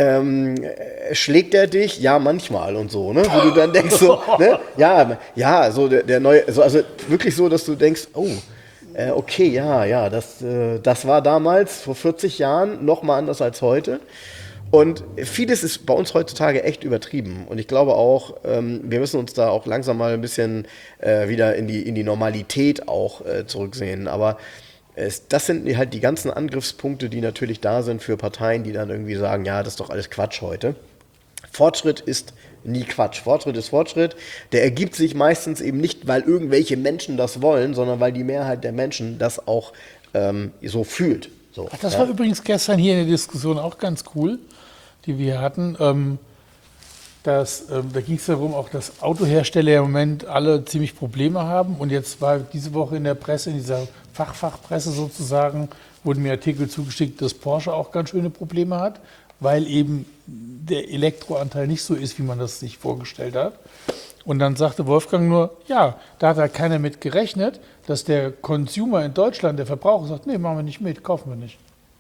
schlägt er dich? Ja, manchmal und so, ne? Wo du dann denkst so, ne? Ja, so der neue, also wirklich so, dass du denkst, okay, ja, das war damals, vor 40 Jahren, noch mal anders als heute. Und vieles ist bei uns heutzutage echt übertrieben. Und ich glaube auch, wir müssen uns da auch langsam mal ein bisschen wieder in die Normalität auch zurücksehen. Aber das sind halt die ganzen Angriffspunkte, die natürlich da sind für Parteien, die dann irgendwie sagen, ja, das ist doch alles Quatsch heute. Fortschritt ist nie Quatsch. Fortschritt ist Fortschritt. Der ergibt sich meistens eben nicht, weil irgendwelche Menschen das wollen, sondern weil die Mehrheit der Menschen das auch so fühlt. So, das war übrigens gestern hier in der Diskussion auch ganz cool, die wir hatten. Da ging es darum, auch dass Autohersteller im Moment alle ziemlich Probleme haben. Und jetzt war diese Woche in der Presse, in dieser Fachpresse sozusagen, wurden mir Artikel zugeschickt, dass Porsche auch ganz schöne Probleme hat, weil eben der Elektroanteil nicht so ist, wie man das sich vorgestellt hat. Und dann sagte Wolfgang nur, ja, da hat halt keiner mit gerechnet, dass der Consumer in Deutschland, der Verbraucher, sagt, nee, machen wir nicht mit, kaufen wir nicht.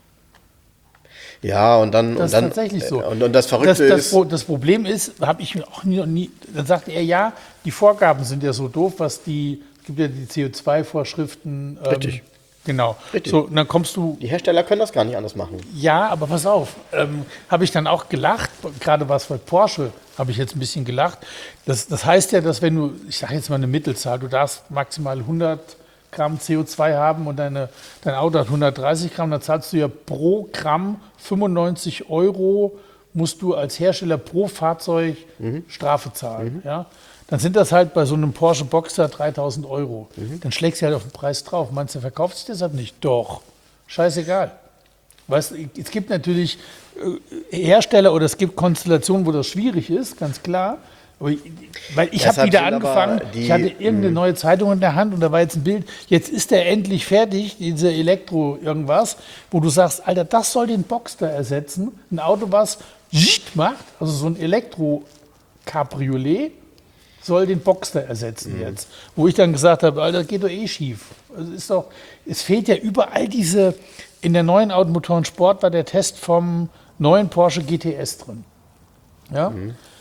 Ja, und dann... Das ist tatsächlich so. Und das Verrückte ist... Das Problem ist, habe ich mir auch nie... Dann sagte er, ja, die Vorgaben sind ja so doof, es gibt ja die CO2-Vorschriften. Richtig. Genau. Richtig. So, und dann kommst du... Die Hersteller können das gar nicht anders machen. Ja, aber pass auf, habe ich dann auch gelacht, gerade was bei Porsche, habe ich jetzt ein bisschen gelacht. Das heißt ja, dass wenn du, ich sage jetzt mal eine Mittelzahl, du darfst maximal 100 Gramm CO2 haben und dein Auto hat 130 Gramm, dann zahlst du ja pro Gramm 95 €, musst du als Hersteller pro Fahrzeug Strafe zahlen. Ja? Dann sind das halt bei so einem Porsche Boxster 3.000 €. Dann schlägst du halt auf den Preis drauf. Meinst du, verkauft sich deshalb nicht? Doch. Scheißegal. Weißt, es gibt natürlich Hersteller oder es gibt Konstellationen, wo das schwierig ist, ganz klar. Aber weil ich habe wieder angefangen, ich hatte irgendeine neue Zeitung in der Hand und da war jetzt ein Bild, jetzt ist der endlich fertig, diese Elektro-Irgendwas, wo du sagst, Alter, das soll den Boxster ersetzen. Ein Auto, was macht, also so ein Elektro-Cabriolet, soll den Boxster ersetzen jetzt. Wo ich dann gesagt habe, Alter, das geht doch eh schief. Also es fehlt ja überall in der neuen Automotoren Sport war der Test vom neuen Porsche GTS drin. Ja?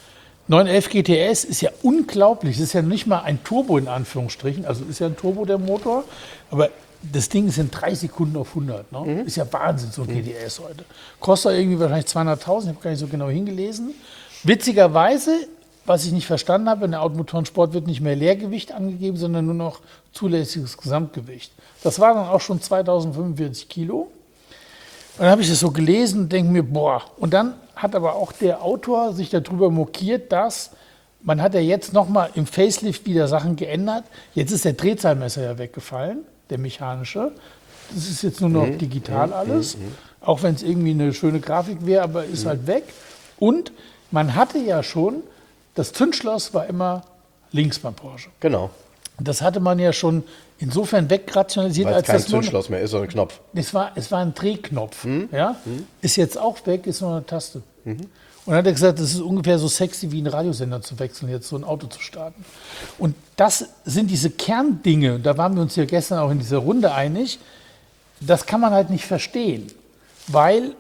911 GTS ist ja unglaublich. Es ist ja nicht mal ein Turbo in Anführungsstrichen. Also ist ja ein Turbo der Motor. Aber das Ding ist in 3 Sekunden auf 100. Ne? Ist ja Wahnsinn, so ein GTS heute. Kostet irgendwie wahrscheinlich 200.000. Ich habe gar nicht so genau hingelesen. Witzigerweise, was ich nicht verstanden habe, in der Automotoren-Sport wird nicht mehr Leergewicht angegeben, sondern nur noch zulässiges Gesamtgewicht. Das war dann auch schon 2045 Kilo. Und dann habe ich das so gelesen und denke mir, boah. Und dann hat aber auch der Autor sich darüber mokiert, dass man hat ja jetzt nochmal im Facelift wieder Sachen geändert. Jetzt ist der Drehzahlmesser ja weggefallen, der mechanische. Das ist jetzt nur noch digital alles. Auch wenn es irgendwie eine schöne Grafik wäre, aber ist halt weg. Und man hatte ja schon, das Zündschloss war immer links beim Porsche. Genau. Das hatte man ja schon insofern wegrationalisiert, Weil es als kein das nur Zündschloss mehr ist, sondern ein Knopf. es war ein Drehknopf. Ja? Ist jetzt auch weg, ist nur eine Taste. Und dann hat er gesagt, das ist ungefähr so sexy wie einen Radiosender zu wechseln, jetzt so ein Auto zu starten. Und das sind diese Kerndinge, da waren wir uns ja gestern auch in dieser Runde einig, das kann man halt nicht verstehen, weil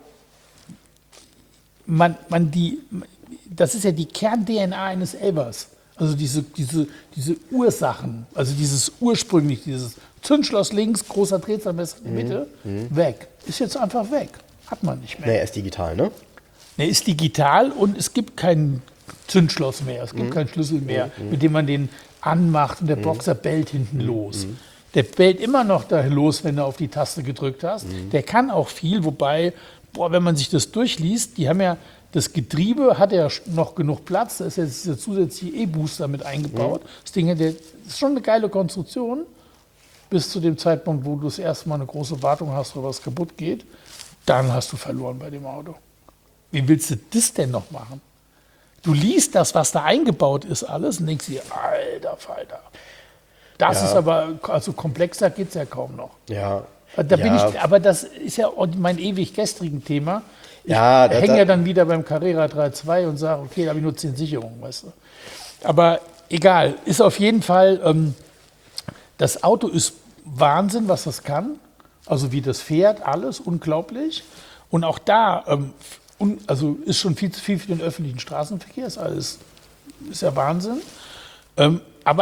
das ist ja die Kern-DNA eines Elbers. Also diese Ursachen, also dieses ursprünglich, dieses Zündschloss links, großer Drehzahlmesser in der Mitte, weg. Ist jetzt einfach weg. Hat man nicht mehr. Nee, er ist digital, ne? Er ist digital und es gibt kein Zündschloss mehr, es gibt keinen Schlüssel mehr, mit dem man den anmacht und der Boxer bellt hinten los. Der bellt immer noch da los, wenn du auf die Taste gedrückt hast. Der kann auch viel, wobei, wenn man sich das durchliest, die haben ja das Getriebe hat ja noch genug Platz, da ist jetzt dieser zusätzliche E-Booster mit eingebaut. Das Ding das ist schon eine geile Konstruktion, bis zu dem Zeitpunkt, wo du das erste Mal eine große Wartung hast oder was kaputt geht. Dann hast du verloren bei dem Auto. Wie willst du das denn noch machen? Du liest das, was da eingebaut ist, alles und denkst dir, alter Falter. Das ist aber, also komplexer geht es ja kaum noch. Ja. Aber das ist ja mein ewig gestrigen Thema. Ich hänge ja dann wieder beim Carrera 3.2 und sage, okay, da habe ich nur 10 Sicherungen, weißt du. Aber egal, ist auf jeden Fall, das Auto ist Wahnsinn, was das kann. Also wie das fährt, alles, unglaublich. Und auch da, also ist schon viel zu viel für den öffentlichen Straßenverkehr, ist ja Wahnsinn. Aber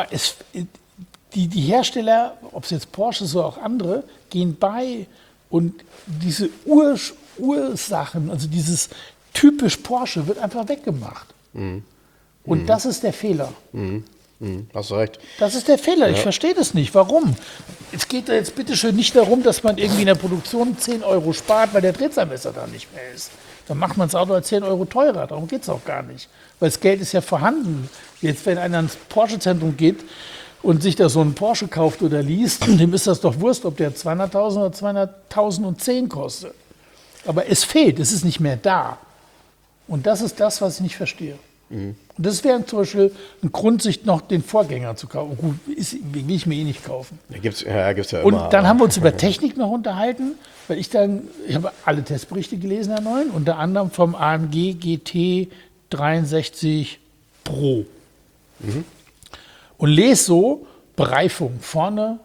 die Hersteller, ob es jetzt Porsche ist oder auch andere, gehen bei und diese Ursachen, also dieses typisch Porsche, wird einfach weggemacht. Und das ist der Fehler. Hast du recht. Das ist der Fehler. Ich verstehe das nicht. Warum? Es geht da jetzt bitte schön nicht darum, dass man irgendwie in der Produktion 10 € spart, weil der Drehzahlmesser da nicht mehr ist. Dann macht man das Auto als 10 € teurer. Darum geht es auch gar nicht. Weil das Geld ist ja vorhanden. Jetzt, wenn einer ins Porsche-Zentrum geht und sich da so einen Porsche kauft oder liest, dem ist das doch Wurst, ob der 200.000 oder 200.010 kostet. Aber es fehlt, es ist nicht mehr da. Und das ist das, was ich nicht verstehe. Und das wäre zum Beispiel ein Grund, sich noch den Vorgänger zu kaufen. Gut, will ich mir eh nicht kaufen. Gibt's ja immer. Und dann haben wir uns über Technik noch unterhalten, weil ich habe alle Testberichte gelesen, der neuen, unter anderem vom AMG GT 63 Pro. Und lese so, Bereifung vorne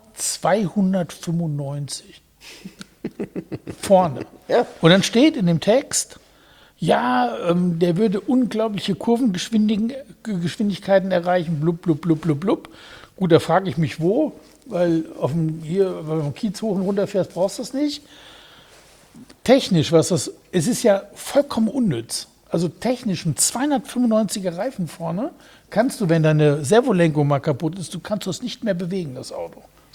295. Vorne. Ja. Und dann steht in dem Text, der würde unglaubliche Kurvengeschwindigkeiten erreichen, blub, blub, blub, blub, blub. Gut, da frage ich mich, wo, weil wenn du am Kiez hoch und runter fährst, brauchst du das nicht. Technisch, es ist ja vollkommen unnütz. Also technisch ein 295er Reifen vorne kannst du, wenn deine Servolenkung mal kaputt ist, du kannst das nicht mehr bewegen, das Auto. Das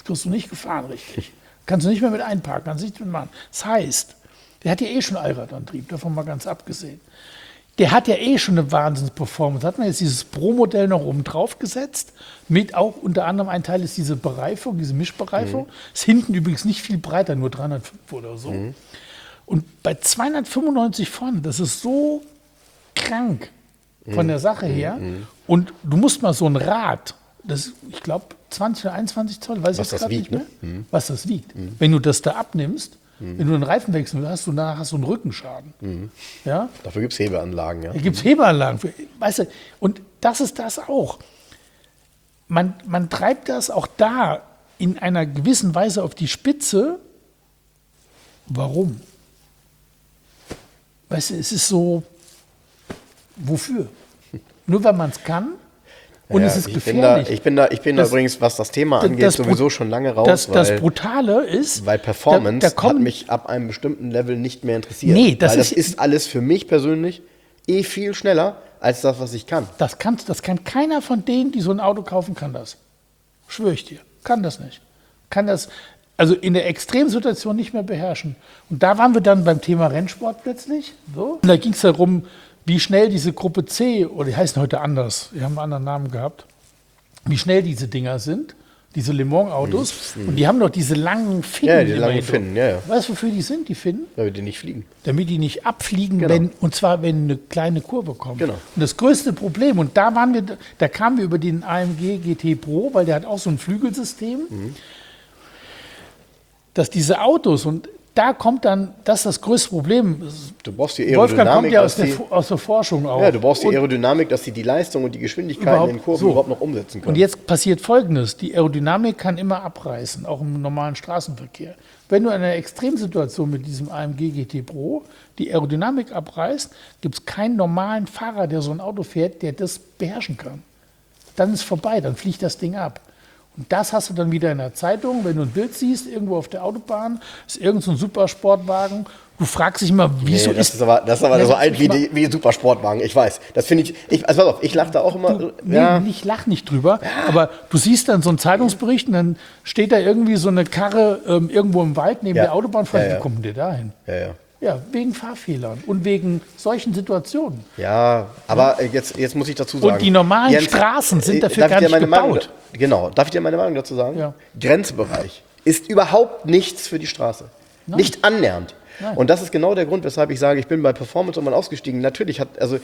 kriegst du nicht gefahren richtig. Kannst du nicht mehr mit einparken, kannst nicht mitmachen. Das heißt, der hat ja eh schon Allradantrieb, davon mal ganz abgesehen. Der hat ja eh schon eine Wahnsinns-Performance. Hat man jetzt dieses Pro-Modell noch oben drauf gesetzt, mit auch unter anderem ein Teil ist diese Bereifung, diese Mischbereifung. Ist hinten übrigens nicht viel breiter, nur 305 oder so. Und bei 295 vorne, das ist so krank von der Sache her. Und du musst mal so ein Rad, das ich glaube 20 oder 21 Zoll, weiß ich jetzt gerade nicht mehr, was das wiegt. Wenn du das da abnimmst, wenn du einen Reifen wechselst, hast du einen Rückenschaden. Ja? Dafür gibt es Hebeanlagen. Ja? Da gibt es Hebeanlagen. Weißt du, und das ist das auch. Man treibt das auch da in einer gewissen Weise auf die Spitze. Warum? Weißt du, es ist so, wofür? Nur weil man es kann und es ist gefährlich. Ich bin da übrigens, was das Thema angeht, sowieso schon lange raus. Das Brutale ist, weil Performance hat mich ab einem bestimmten Level nicht mehr interessiert. Nee, das ist alles für mich persönlich viel schneller als das, was ich kann. Das kann keiner von denen, die so ein Auto kaufen, kann das. Schwöre ich dir. Kann das nicht. Kann das also in der Extremsituation nicht mehr beherrschen. Und da waren wir dann beim Thema Rennsport plötzlich. So. Und da ging es darum, wie schnell diese Gruppe C, oder die heißen heute anders, die haben einen anderen Namen gehabt, wie schnell diese Dinger sind, diese Le Mans-Autos. Und die haben doch diese langen Finnen. Ja, die langen Finnen, ja. Weißt du, wofür die sind, die Finnen? Damit die nicht fliegen. Damit die nicht abfliegen, Genau. und zwar, wenn eine kleine Kurve kommt. Genau. Und das größte Problem, und da kamen wir über den AMG GT Pro, weil der hat auch so ein Flügelsystem, dass diese Autos, und da kommt dann, das ist das größte Problem. Du brauchst die Aerodynamik. Wolfgang kommt ja aus der Forschung auch. Ja, du brauchst die Aerodynamik, dass sie die Leistung und die Geschwindigkeit in den Kurven überhaupt noch umsetzen können. Und jetzt passiert Folgendes, die Aerodynamik kann immer abreißen, auch im normalen Straßenverkehr. Wenn du in einer Extremsituation mit diesem AMG GT Pro die Aerodynamik abreißt, gibt es keinen normalen Fahrer, der so ein Auto fährt, der das beherrschen kann. Dann ist vorbei, dann fliegt das Ding ab. Und das hast du dann wieder in der Zeitung, wenn du ein Bild siehst, irgendwo auf der Autobahn, ist irgend so ein Supersportwagen. Du fragst dich immer, wieso das ist aber so alt wie ein Supersportwagen, ich weiß. Das finde also pass auf, ich lache da auch immer. Ich lache nicht drüber, aber du siehst dann so einen Zeitungsbericht und dann steht da irgendwie so eine Karre irgendwo im Wald neben der Autobahn. Wie kommt der da hin? Ja, wegen Fahrfehlern und wegen solchen Situationen. Ja, aber jetzt muss ich dazu sagen. Und die normalen Straßen sind dafür gar nicht gebaut. Genau, darf ich dir meine Meinung dazu sagen? Ja. Grenzbereich ist überhaupt nichts für die Straße. Nein. Nicht annähernd. Nein. Und das ist genau der Grund, weshalb ich sage, ich bin bei Performance irgendwann ausgestiegen. Natürlich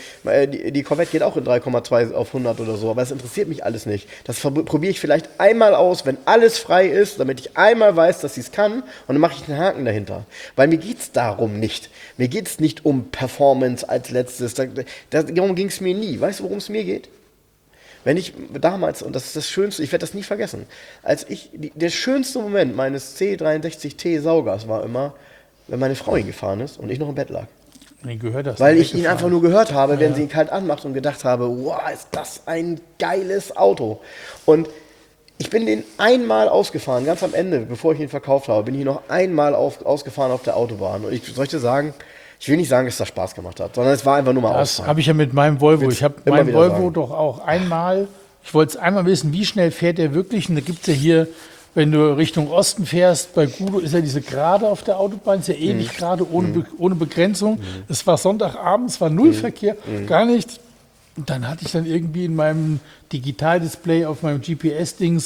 die Corvette geht auch in 3,2 auf 100 oder so, aber das interessiert mich alles nicht. Das probiere ich vielleicht einmal aus, wenn alles frei ist, damit ich einmal weiß, dass sie es kann, und dann mache ich einen Haken dahinter. Weil mir geht es darum nicht. Mir geht es nicht um Performance als letztes. Darum ging es mir nie. Weißt du, worum es mir geht? Wenn ich damals, und das ist das Schönste, ich werde das nie vergessen, der schönste Moment meines C63T Saugers war immer, wenn meine Frau ihn gefahren ist und ich noch im Bett lag. Weil ich ihn einfach nur gehört habe, wenn sie ihn kalt anmacht, und gedacht habe, wow, ist das ein geiles Auto. Und ich bin den einmal ausgefahren, ganz am Ende, bevor ich ihn verkauft habe, bin ich noch einmal ausgefahren auf der Autobahn. Und ich soll dir sagen, ich will nicht sagen, dass das Spaß gemacht hat, sondern es war einfach nur mal ausfahren. Das habe ich ja mit meinem Volvo. Ich habe meinen Volvo doch auch einmal, ich wollte es einmal wissen, wie schnell fährt der wirklich. Und da gibt es ja hier, wenn du Richtung Osten fährst, bei Gudo ist ja diese Gerade auf der Autobahn, ist ja ewig gerade, ohne Begrenzung. Es war Sonntagabend, es war null Verkehr, gar nichts. Und dann hatte ich dann irgendwie in meinem Digitaldisplay auf meinem GPS-Dings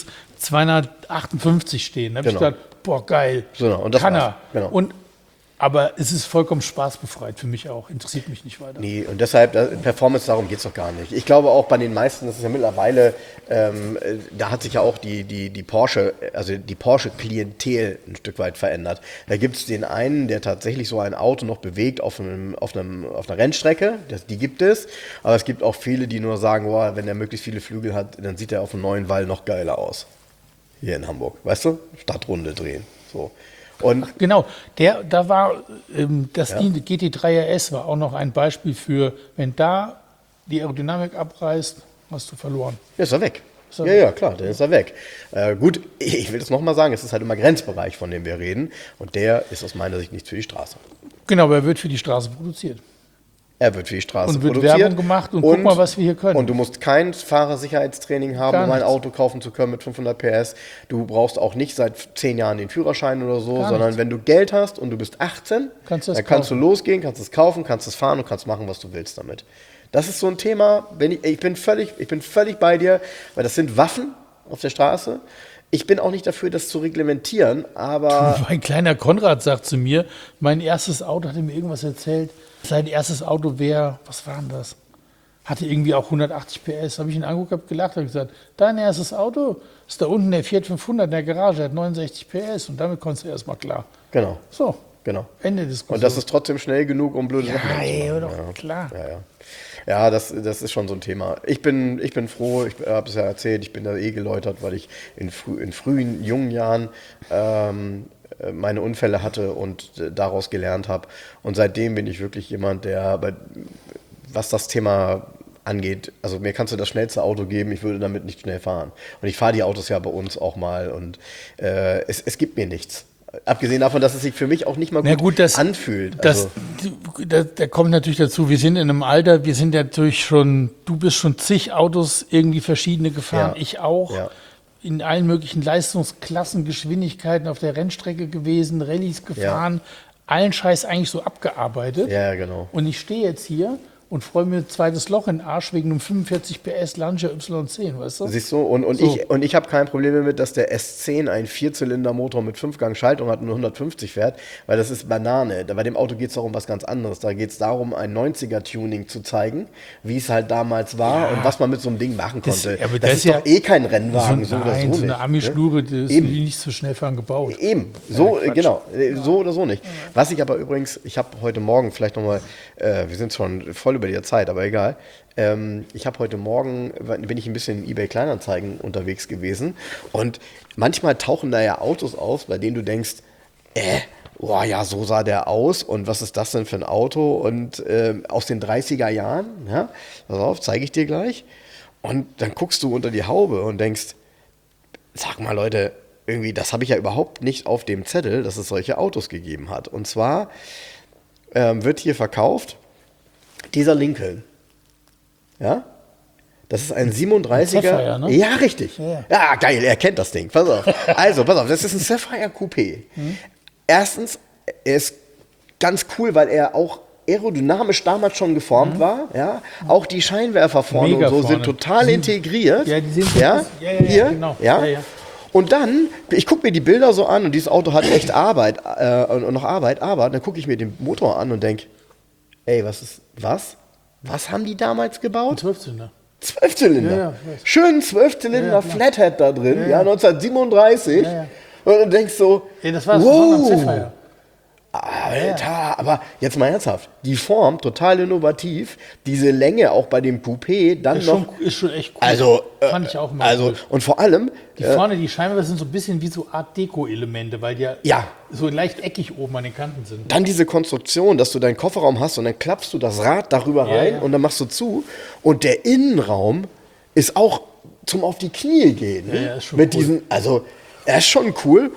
258 stehen. Da habe ich gedacht, boah, geil, und das kann er. Genau. Aber es ist vollkommen spaßbefreit für mich auch, interessiert mich nicht weiter. Nee, und deshalb, Performance, darum geht es doch gar nicht. Ich glaube auch bei den meisten, das ist ja mittlerweile, da hat sich ja auch die Porsche, also die Porsche-Klientel ein Stück weit verändert. Da gibt es den einen, der tatsächlich so ein Auto noch bewegt auf einer Rennstrecke, die gibt es. Aber es gibt auch viele, die nur sagen, boah, wenn er möglichst viele Flügel hat, dann sieht er auf einem neuen Wall noch geiler aus. Hier in Hamburg, weißt du? Stadtrunde drehen, so. Und genau, da war das GT3 RS war auch noch ein Beispiel für, wenn da die Aerodynamik abreißt, hast du verloren. Ja, ist er weg. Ja, klar, dann ist er weg. Gut, ich will das nochmal sagen, es ist halt immer Grenzbereich, von dem wir reden, und der ist aus meiner Sicht nichts für die Straße. Genau, aber er wird für die Straße produziert. Er wird für die Straße Und wird produziert. Werbung gemacht und guck mal, was wir hier können. Und du musst kein Fahrersicherheitstraining haben, Gar um ein nichts. Auto kaufen zu können mit 500 PS. Du brauchst auch nicht seit 10 Jahren den Führerschein oder so, Gar sondern nichts. wenn du Geld hast und du bist 18, Kannst du das dann kannst du kaufen. losgehen, kannst es kaufen, kannst es fahren und kannst machen, was du willst damit. Das ist so ein Thema, ich bin völlig bei dir, weil das sind Waffen auf der Straße. Ich bin auch nicht dafür, das zu reglementieren, aber Mein kleiner Konrad sagt zu mir, mein erstes Auto, hat er mir irgendwas erzählt, sein erstes Auto wäre, was war denn das? Hatte irgendwie auch 180 PS. Habe ich ihn angeguckt, habe gelacht, habe gesagt, dein erstes Auto ist da unten der Fiat 500 in der Garage, der hat 69 PS und damit kommst du erstmal klar. genau. So, Genau. Ende Diskussion. Und das ist trotzdem schnell genug, um blöde Sachen zu ey, machen. doch, klar. Ja, das ist schon so ein Thema. Ich bin froh, ich habe es ja erzählt, ich bin da geläutert, weil ich in frühen, jungen Jahren meine Unfälle hatte und daraus gelernt habe. Und seitdem bin ich wirklich jemand, der, was das Thema angeht, also mir kannst du das schnellste Auto geben, ich würde damit nicht schnell fahren. Und ich fahre die Autos ja bei uns auch mal und es gibt mir nichts. Abgesehen davon, dass es sich für mich auch nicht mal gut anfühlt. Also, Da kommt natürlich dazu, wir sind in einem Alter, wir sind natürlich schon, du bist schon zig Autos irgendwie verschiedene gefahren, Ja. ich auch. Ja. In allen möglichen Leistungsklassen, Geschwindigkeiten auf der Rennstrecke gewesen, Rallyes gefahren, allen Scheiß eigentlich so abgearbeitet. ja, genau. Und ich stehe jetzt hier und freue mir ein zweites Loch in den Arsch wegen einem 45 PS Lancia Y10, weißt du? Siehst du, und So. ich habe kein Problem damit, dass der S10 ein Vierzylindermotor mit 5-Gang-Schaltung hat und nur 150 fährt, weil das ist Banane. Bei dem Auto geht es doch um was ganz anderes. Da geht es darum, ein 90er-Tuning zu zeigen, wie es halt damals war und was man mit so einem Ding machen konnte. aber Das das ist ist doch ja- eh kein Rennwagen, so oder so Nein, nicht. so eine Ami-Schnure, die ist Eben. nicht so schnell fahren gebaut. Eben, so, Quatsch. genau, so oder so nicht. Was ich aber übrigens, ich habe heute Morgen vielleicht nochmal, wir sind schon voll über die Zeit, aber egal. Ich habe heute Morgen, bin ich ein bisschen in eBay Kleinanzeigen unterwegs gewesen und manchmal tauchen da ja Autos auf, bei denen du denkst, boah, ja, so sah der aus und was ist das denn für ein Auto und aus den 30er Jahren, ja, pass auf, zeige ich dir gleich. Und dann guckst du unter die Haube und denkst, sag mal Leute, irgendwie, das habe ich ja überhaupt nicht auf dem Zettel, dass es solche Autos gegeben hat. Und zwar wird hier verkauft dieser Lincoln. Ja? Das ist ein 37er. Sapphire, ne? Ja, richtig. Ja. Ja, geil, er kennt das Ding. Pass auf. Also, pass auf, das ist ein Sapphire Coupé. Erstens, er ist ganz cool, weil er auch aerodynamisch damals schon geformt war. Ja? Auch die Scheinwerfer vorne Mega und so sind vorne. total integriert. Ja, die sind so- ja? ja, Hier, genau. Ja? Ja, ja. Und dann, ich gucke mir die Bilder so an und dieses Auto hat echt Arbeit und noch Arbeit, aber dann gucke ich mir den Motor an und denke, ey, was haben die damals gebaut? 12-Zylinder. 12-Zylinder. Ja, ja, ich weiß. Schön 12-Zylinder Ja, klar. Flathead da drin, Ja, ja, ja. 1937. Ja, ja. Und du denkst so, Ja, das war das Besondere am wow, Sapphire. Alter, aber jetzt mal ernsthaft, die Form total innovativ, diese Länge auch bei dem Coupé, dann noch, Ist schon echt cool. also, Fand ich auch immer also cool. und vor allem, Die vorne, die Scheinwerfer sind so ein bisschen wie so Art Deko-Elemente, weil die Ja. so leicht eckig oben an den Kanten sind. dann diese Konstruktion, dass du deinen Kofferraum hast und dann klappst du das Rad darüber rein ja. und dann machst du zu und der Innenraum ist auch zum auf die Knie gehen. Ne? Ja, ist schon Mit cool. diesen, also er ist schon cool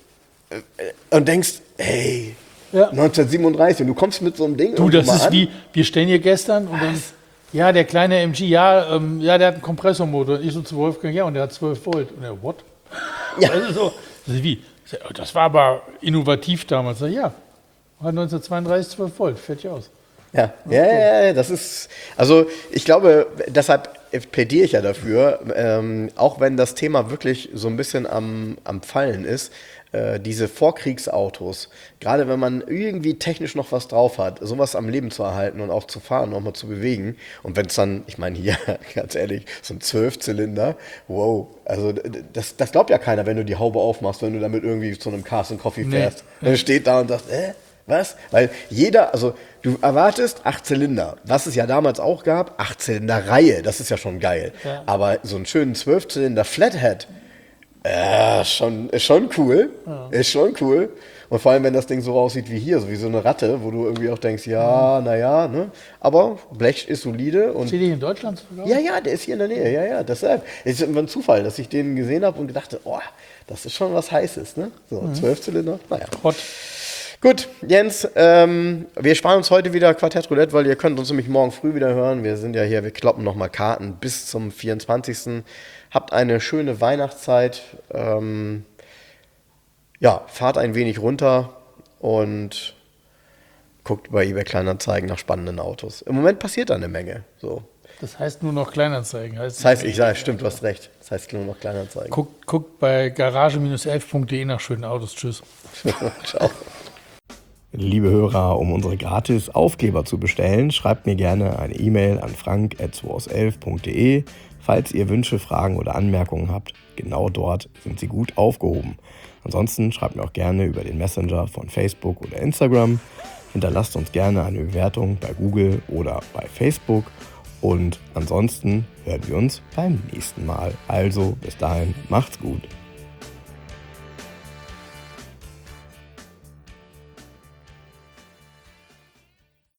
und denkst, hey, Ja. 1937 und du kommst mit so einem Ding Du, irgendwo das mal ist an. wie, wir stellen hier gestern und dann, ja, der kleine MG, ja, der hat einen Kompressormotor. Und ich so zu Wolfgang, ja, und der hat 12 Volt. Und er, what? Ja. Also so, wie? Das war aber innovativ damals. Sag ich, ja, hat 1932 12 Volt, fertig aus. Ja, das ist, also ich glaube, deshalb plädiere ich ja dafür, auch wenn das Thema wirklich so ein bisschen am Fallen ist, diese Vorkriegsautos, gerade wenn man irgendwie technisch noch was drauf hat, sowas am Leben zu erhalten und auch zu fahren, nochmal zu bewegen. Und wenn es dann, ich meine hier, ganz ehrlich, so ein 12-Zylinder, wow, also das glaubt ja keiner, wenn du die Haube aufmachst, wenn du damit irgendwie zu einem Cars and Coffee fährst. Dann steht da und sagt, was? Weil jeder, also du erwartest 8 Zylinder, was es ja damals auch gab, 8 Zylinder Reihe, das ist ja schon geil. Ja. Aber so einen schönen 12-Zylinder Flathead, ist schon cool. Ja. Ist schon cool. Und vor allem, wenn das Ding so aussieht wie hier, so wie so eine Ratte, wo du irgendwie auch denkst, ja, naja, ne? Aber Blech ist solide und. Steht die in Deutschland zu verkaufen? Ja, der ist hier in der Nähe, ja, deshalb. Es ist immer ein Zufall, dass ich den gesehen habe und gedacht, oh, das ist schon was Heißes, ne? So, 12 Zylinder, naja. Hot. Gut, Jens, wir sparen uns heute wieder Quartett Roulette, weil ihr könnt uns nämlich morgen früh wieder hören. Wir sind ja hier, wir kloppen nochmal Karten bis zum 24. Habt eine schöne Weihnachtszeit. Fahrt ein wenig runter und guckt bei eBay Kleinanzeigen nach spannenden Autos. Im Moment passiert da eine Menge. So. Das heißt nur noch Kleinanzeigen. Stimmt, du hast recht. Das heißt nur noch Kleinanzeigen. Guckt bei garage-11.de nach schönen Autos. Tschüss. Ciao. Liebe Hörer, um unsere gratis Aufkleber zu bestellen, schreibt mir gerne eine E-Mail an frank@2aus11.de. Falls ihr Wünsche, Fragen oder Anmerkungen habt, genau dort sind sie gut aufgehoben. Ansonsten schreibt mir auch gerne über den Messenger von Facebook oder Instagram. Hinterlasst uns gerne eine Bewertung bei Google oder bei Facebook. Und ansonsten hören wir uns beim nächsten Mal. Also bis dahin, macht's gut.